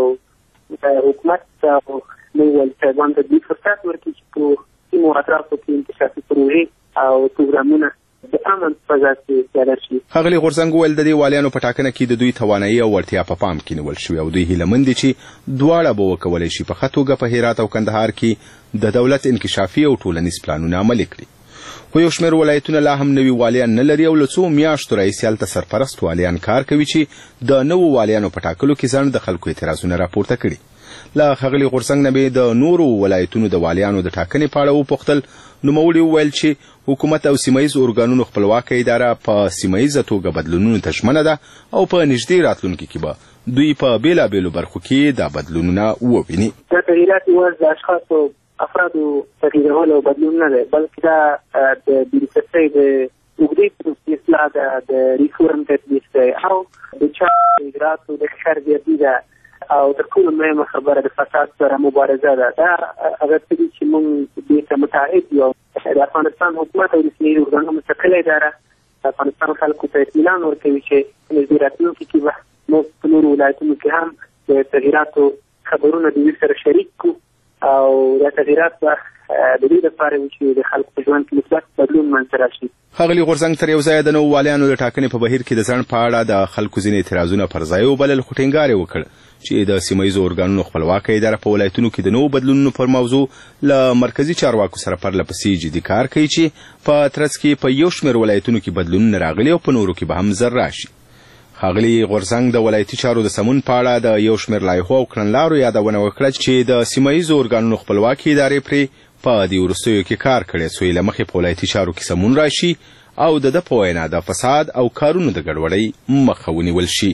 حکومت او نوي والي صاحبانو ته دې فرصت ورکړي چې په سیمو اطرافو کې انکشافي پروژې او پروګرامونه د امن په فضا کې تیاره شي. ښاغلي غورځنګ وویل د دې والیانو په ټاکنه کې د دوی توانایي او وړتیا په پام کې نیول شوې او دوی هیله مند دي چې دواړه به وکولی شي په ښه توګه په هرات او کندهار کې د دولت انکشافي او ټولنیز پلانونه عملي کړي. خو یو شمېر ولایتونه لا هم نوي والیان نه لري او له څو میاشتو راهیسې هلته سرپرست والیان کار کوي چې د نوو والیانو په ټاکلو کې ځان د خلکو اعتراضونه راپورته کړي. له ښاغلي غورځنګ نه مې د نورو ولایتونو د والیانو د ټاکنې په اړه وپوښتل. نوموړي وویل چې حکومت او سیمه ییزو ارګانونو خپلواکۍ اداره په سیمه ییزه توګه بدلونونو ته ژمنه ده او په نږدې راتلونکي کې به دوی په بېلابېلو برخو کې دا بدلونونه وویني. دا تغییرات یوازې د اشخاصو افرادو تغییرول او بدلون نه دی، بلکې دا د بیروکراسۍ د اوږدې پروسې اصلاح ده، د ریفورم تطبیق دی او د چارو اجراتو د ښکارګردي ده او تر ټولو مهمه خبره د فساد سره مبارزه ده. دا هغه څه دي چې موږ دې ته متعهد یو. د افغانستان حکومت او د سیمه ییزو ارګانونو مستقله اداره د افغانستان خلکو ته اطمینان ورکوي چې نږدې راتلونکي کې به موږ په نورو ولایتونو کې هم د تغییراتو خبرونه د دوی سره شریک کړو او دا تغییرات به د دې لپاره وي چې د خلکو په ژوند کې مثبت بدلون منځته راشي. ښاغلي غورځنګ تر یو ځایه د نوو والیانو د ټاکنې په بهیر کې د ځنډ په اړه د خلکو ځینې اعتراضونه پر ځای وبلل، خو ټینګار یې وکړ چې د سیمه ییزو ارګانونو خپلواکۍ اداره په ولایتونو کې د نوو بدلونونو پر موضوع له مرکزي چارواکو سره پرله پسې جدي کار کوي چې په ترڅ کې په یو شمېر ولایتونو کې بدلونونه راغلي او په نورو کې به هم زر راشي. ښاغلي غورځنګ د ولایتي چارو د سمون په اړه د یو شمېر لایحو او کړنلارو یادونه وکړه چې د سیمه ییزو ارګانونو خپلواکۍ ادارې پرې په دې وروستیو کې کار کړی څو یې له مخې په ولایتي چارو کې سمون راشي او د ده په وینا د فساد او کارونو د ګډوډۍ مخه ونیول شي.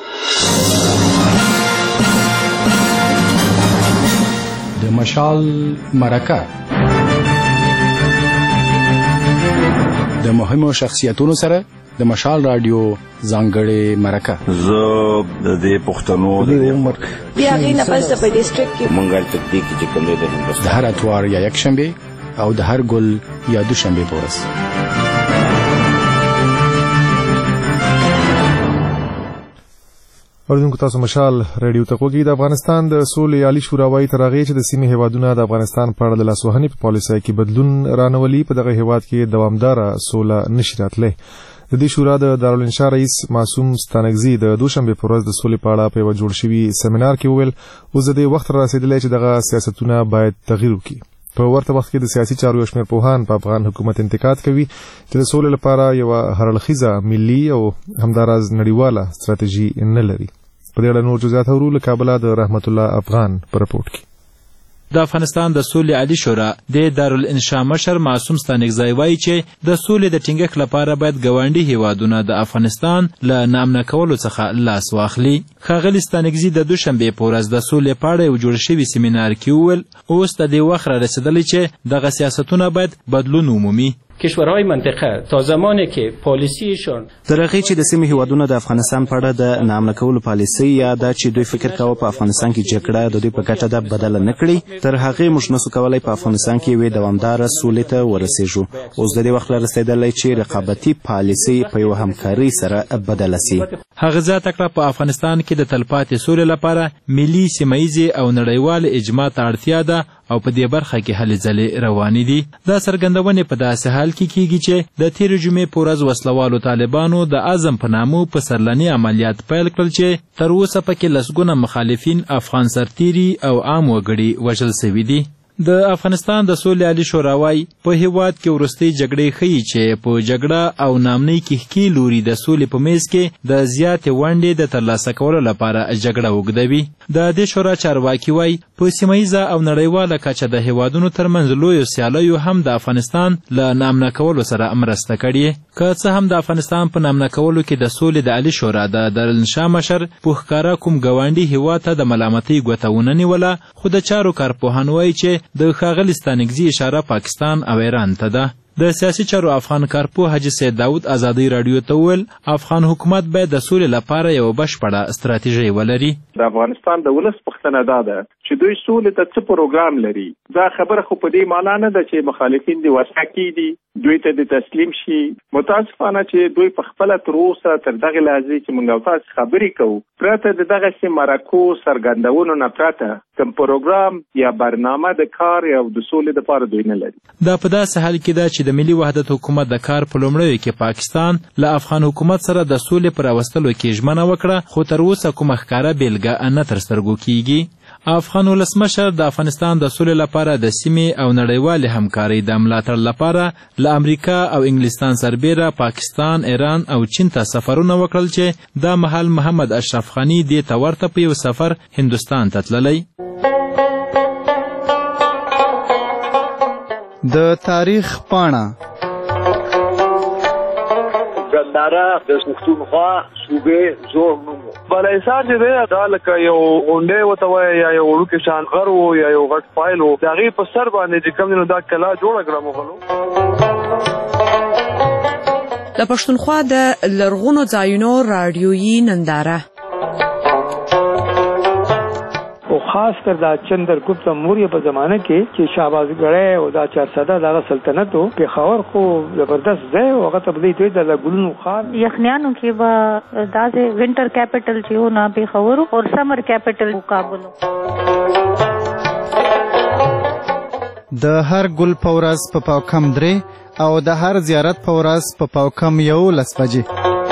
د مشال مرکه د مهمو شخصیتونو سره د مشال رادیو ځانګړې مرکه. زه د دې پښتنو د عمر بیا غي نه پس په ډیسټریکټ کې مونږه تدقیق چې کوم دی د هندوستان د هر اتوار یا یک شنبه او د هر ګل یا دوشنبه په ورځ. اوریدونکو تاسو مشال ریډیو ته کوګي. د افغانستان د سولې عالی شورا وايي تر هغې چې د سیمې هیوادونه د افغانستان په اړه د لاسوهنې په پالیسۍ کې بدلون رانولي په دغه هیواد کې دوامداره سوله نشي راتلی. د دې شورا د دارالانشا رئیس معصوم ستانکزي د دوشنبه په ورځ د سولې په اړه په یوه جوړ شوي سیمینار کې وویل اوس د دې وخت را رسېدلی چې دغه سیاستونه باید تغییر وکړي. په ورته وخت کې د سیاسي چارو یو شمېر پوهان په افغان حکومت انتقاد کوي چې د سولې لپاره یوه هرړخیزه ملي او همداراز نړیواله ستراتیژي نه لري. په دې اړه نور جزئیات اورو له کابله د رحمت الله افغان په رپورټ کې. د افغانستان د سولې عالی شورا د دارالانشا مشر معصوم ستانکزی وایي چې د سولې د ټینګښت لپاره باید ګاونډي هیوادونه د افغانستان له ناامنه کولو څخه لاس واخلي. ښاغلي ستانکزي د دوشنبې په ورځ د سولې په اړه یو جوړ شوي سیمینار کې وویل اوس د دې وخت را رسېدلی چې دغه سیاستونه باید بدلون ومومي. کشورهای منطقه تا زمانی که پالیسیشون تر هغه چې د سیمې هیوادونو د افغانستان په اړه د نامنع کولو پالیسي یا دا چې دوی فکر کاوه په افغانستان کې جګړه د دوی په ګټه ده بدله نه کړي، تر هغې موږ نسو کولی په افغانستان کې یوې دوامداره سولې ته ورسېږو. اوس د دې وخت رارسېدلی چې رقابتي پالیسي په یوه همکارۍ سره بدله سي. هغه زیاته کړه په افغانستان کې د تلپاتې سولې لپاره ملي، سیمهییزې او نړیوال اجماع ته اړتیا ده او په دې برخه کې هلې ځلې روانې دي. دا څرګندونې په داسې حال کې کیږي چې د تېرې جمعې په ورځ وسلوالو طالبانو د عزم په نامه په سرلني عملیات پیل کړل چې تر اوسه پکې لسګونه مخالفین افغان سرتیري او عام وګړي وژل سوي دي. د افغانستان د سولې عالي شورا وایي په هېواد کې وروستۍ جګړې ښیي چې په جګړه او نامنۍ کښکي لوري د سولې په میز کې د زیاتې ونډې د ترلاسه کولو لپاره جګړه اوږدوي. د دې شورا چارواکي وایي په سیمهییزه او نړیواله کچه د هېوادونو ترمنځ لویو سیالیو هم د افغانستان له نامنع کولو سره مرسته کړې. که څه هم د افغانستان په نامنع کولو کې د سولې د عالي شورا د دارالانشا مشر په ښکاره کوم ګاونډي هېواد ته د ملامتۍ ګوته ونه نیوله، خو د چارو کارپوهان وایي چې د ښاغلي ستانکزي اشاره پاکستان او ایران ته ده. د سیاسي چارو افغان کارپوه حاجي سید داود ازادۍ راډیو ته وویل افغان حکومت باید د سولې لپاره یوه بشپړه ستراتیژۍ ولري. د افغانستان د ولس پوښتنه دا ده چې دوی سولې ته څه پروګرام لري. دا خبره خو په دې معنا نه ده چې مخالفین دې وسعه کیدي دوی ته د تسلیم شي. متاسفانه چې دوی په خپله تر اوسه تر دغې لحظې چې موږ او تاسې خبرې کوو پرته د دغسې مرکو څرګندونو نه پرته کوم پروګرام یا برنامه د کار یا د سولې دپاره دوی نه لري. دا په داسې حال کې ده چې د ملي وحدت حکومت د کار په لومړیو کې پاکستان له افغان حکومت سره د سولې په راوستلو کې ژمنه وکړه، خو تر اوسه کومه ښکاره بېلګه نه تر سترګو کیږي. افغان ولسمشر د افغانستان د سولې لپاره د سیمې او نړیوالې همکارۍ د ملاتړ لپاره له امریکا او انګلستان سربیره پاکستان، ایران او چین ته سفرونه وکړل چې دا مهال محمد اشرف غني دې ته ورته په یو سفر هندوستان ته تللی. د تاریخ پاڼه ګنداره د پښتونخوا صوبې زوړ نوم و. بالاحصار چې دی دا لکه یو غونډۍ ورته وایي یا یو وړوکی شان غر و یا یو غټ فایل و. د هغې په سر باندې چې کوم دی نو دا کلا جوړه کړه مغلو. د پښتونخوا د لرغونو ځایونو راډیویي ننداره او خاص کر دا چندرګپت موریه په زمانه کې چې شهبازګړی او دا چارسده دغه سلطنت و پېښور خو زبردست ځای و. هغه ته به دوی د ګلونو ښار یخنیانو کې به داسې ونټر کیپټل چې و نه پېښور او سمر کیپټل کابل. د هر ګل په ورځ په پاو کم درې او د هر زیارت په ورځ په پاو کم یولس بجې.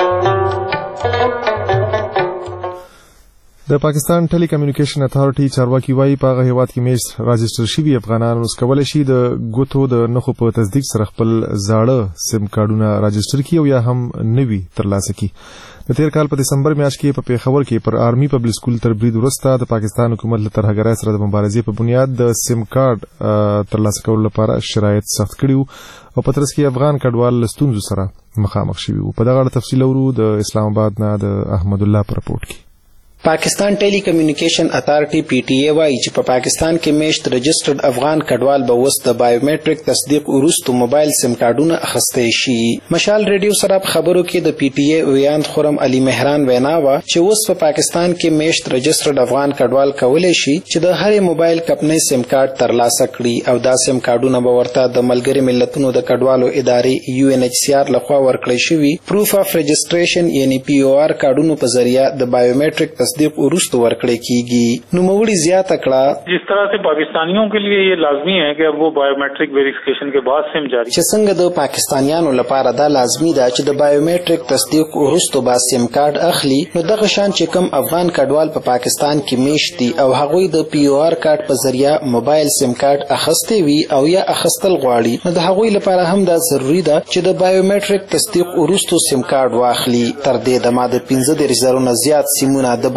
د پاکستان ټیلی کمیونیکیشن اتھارټي چارواکي وایي په هغه هېواد کې میشت راجسټر شوي افغانان اوس کولی شي د ګوتو د نښو په تصدیق سره خپل زاړه سیم کارډونه راجسټر کړي او یا هم نوي ترلاسه کړي. د تېر کال په دسمبر میاشت کې په پېښور کې پر آرمي پبلک سکول تر برید وروسته د پاکستان حکومت له ترهګرۍ سره د مبارزې په بنیاد د سیم کارډ ترلاسه کولو لپاره شرایط سخت کړي وو او په ترڅ کې افغان کډوال له ستونزو سره مخامخ شوي وو. په دغه اړه تفصیل اورو د اسلام آباد نه د احمد الله په رپورټ کې. پاکستان ټیلی کمیونیکیشن اتھارټي پی ټي اي وايي چې په پاکستان کې میشت رجسټرډ افغان کډوال به اوس د بایومټریک تصدیق وروسته موبایل سیم کارډونه اخیستی شي. مشال ریډیو سره په خبرو کې د پی ټي اي ویاند خرم علي مهران وینا وه چې اوس په پاکستان کې میشت رجسټرډ افغان کډوال کولی شي چې د هرې موبایل کمپنۍ سیم کارډ ترلاسه کړي او دا سیم کارډونه به ورته د ملګري ملتونو د کډوالو ادارې یو ان ایچ سی آر لخوا ورکړی شوي پروف اف رجسټریشن یعنی پی او آر کارډونو په ذریعه د بایومټریک تصدیق ورستو ورکړی کیږي. نوموړي زیاته کړه جس طرح سے پاکستانیوں کے لیے یہ لازمی ہے کہ اب وہ بایومیٹرک ویریفیکیشن کے بعد سم جاری چې څنګه د پاکستانیانو لپاره دا لازمی ده چې د بایومیټریک تصدیق ورستو با سیم کارت اخلي، نو دغه شان چې کوم افغان کډوال په پا پاکستان کې میشت دي او هغوی د پی او آر کارت په ذریعہ موبایل سیم کارت اخیستی وي او یا اخیستل غواړي، نو د هغوی لپاره هم دا ضروری ده چې د بایومیټریک تصدیق ورستو سیم کارت واخلي. تر دې دمه د پنځه دېرش زره نه زیات سیمونه د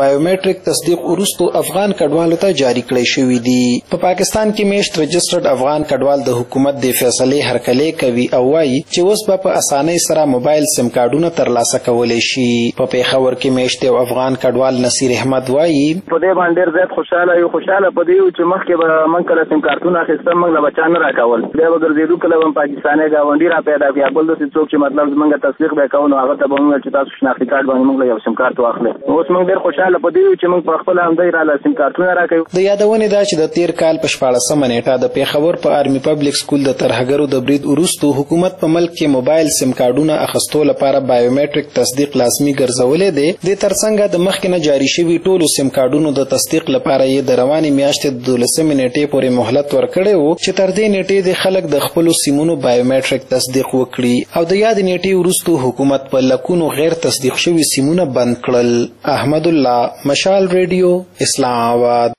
بایومټریک تصدیق وروسته افغان کډوالو ته جاری کړی شوی دی. په پاکستان کې میشت رجسټرډ افغان کډوال د حکومت د فیصلې هرکلې کوي او وایي چې اوس به په اسانۍ سره موبایل سیم کارډونه ترلاسه کولی شي. په پیښور کې میشت یو افغان کډوال نصیر احمد وایي په دې باندې ډېر زیات خوشاله یو خوشاله په دې چې مخکې به موږ کله سیم کارتونه اخیستل موږ له بچا نه راکول بیا به ګرځېدو کله به پاکستاني ګاونډي را پیدا کړي بل داسې څوک چې مطلب زموږ تصدیق به کوو نو هغه ته به موږ چې تاسو شناختي کارت باندې موږ له یو سیم کارت واخلئ. اوس موږ ډېر خوشاله په دې چې موږ په خپله همدی راله سیم کارتونه راکوي. د یادونې ده چې د تیر کال په شپاړسمه نیټه د پیښور په آرمي پبلک سکول د ترهګرو د برید وروسته حکومت په ملک کې موبایل سیم کارډونه اخیستو لپاره بایومټریک تصدیق لازمي ګرځولې دی. د ترڅنګ د مخکې نه جاری شوي ټولو سیم کارډونو د تصدیق لپاره یې د روانې میاشتې د دولسمې نیټې پورې مهلت ورکړی و چې تر دې نیټې د خلک د خپلو سیمونو بایومټریک تصدیق وکړي او د یاد نیټې وروسته حکومت په لکونو غیر تصدیق شوي سیمونه بند کړل. احمد الله، مشال ریډیو، اسلام آباد.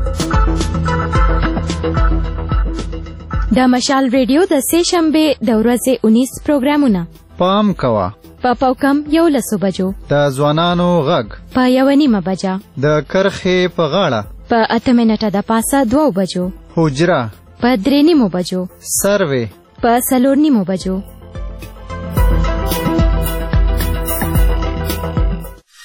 د مشال ریډیو د سه شنبه د ورځې اونیس پروګرامونه پام کوه په پاوکم یو لسو بجو د ځوانانو غږ په یو نیمه بجه د کرخې په غاړه په اته منټه د پاسه دوه بجو حجره په درې نیمو بجو سروې په څلور نیمو بجو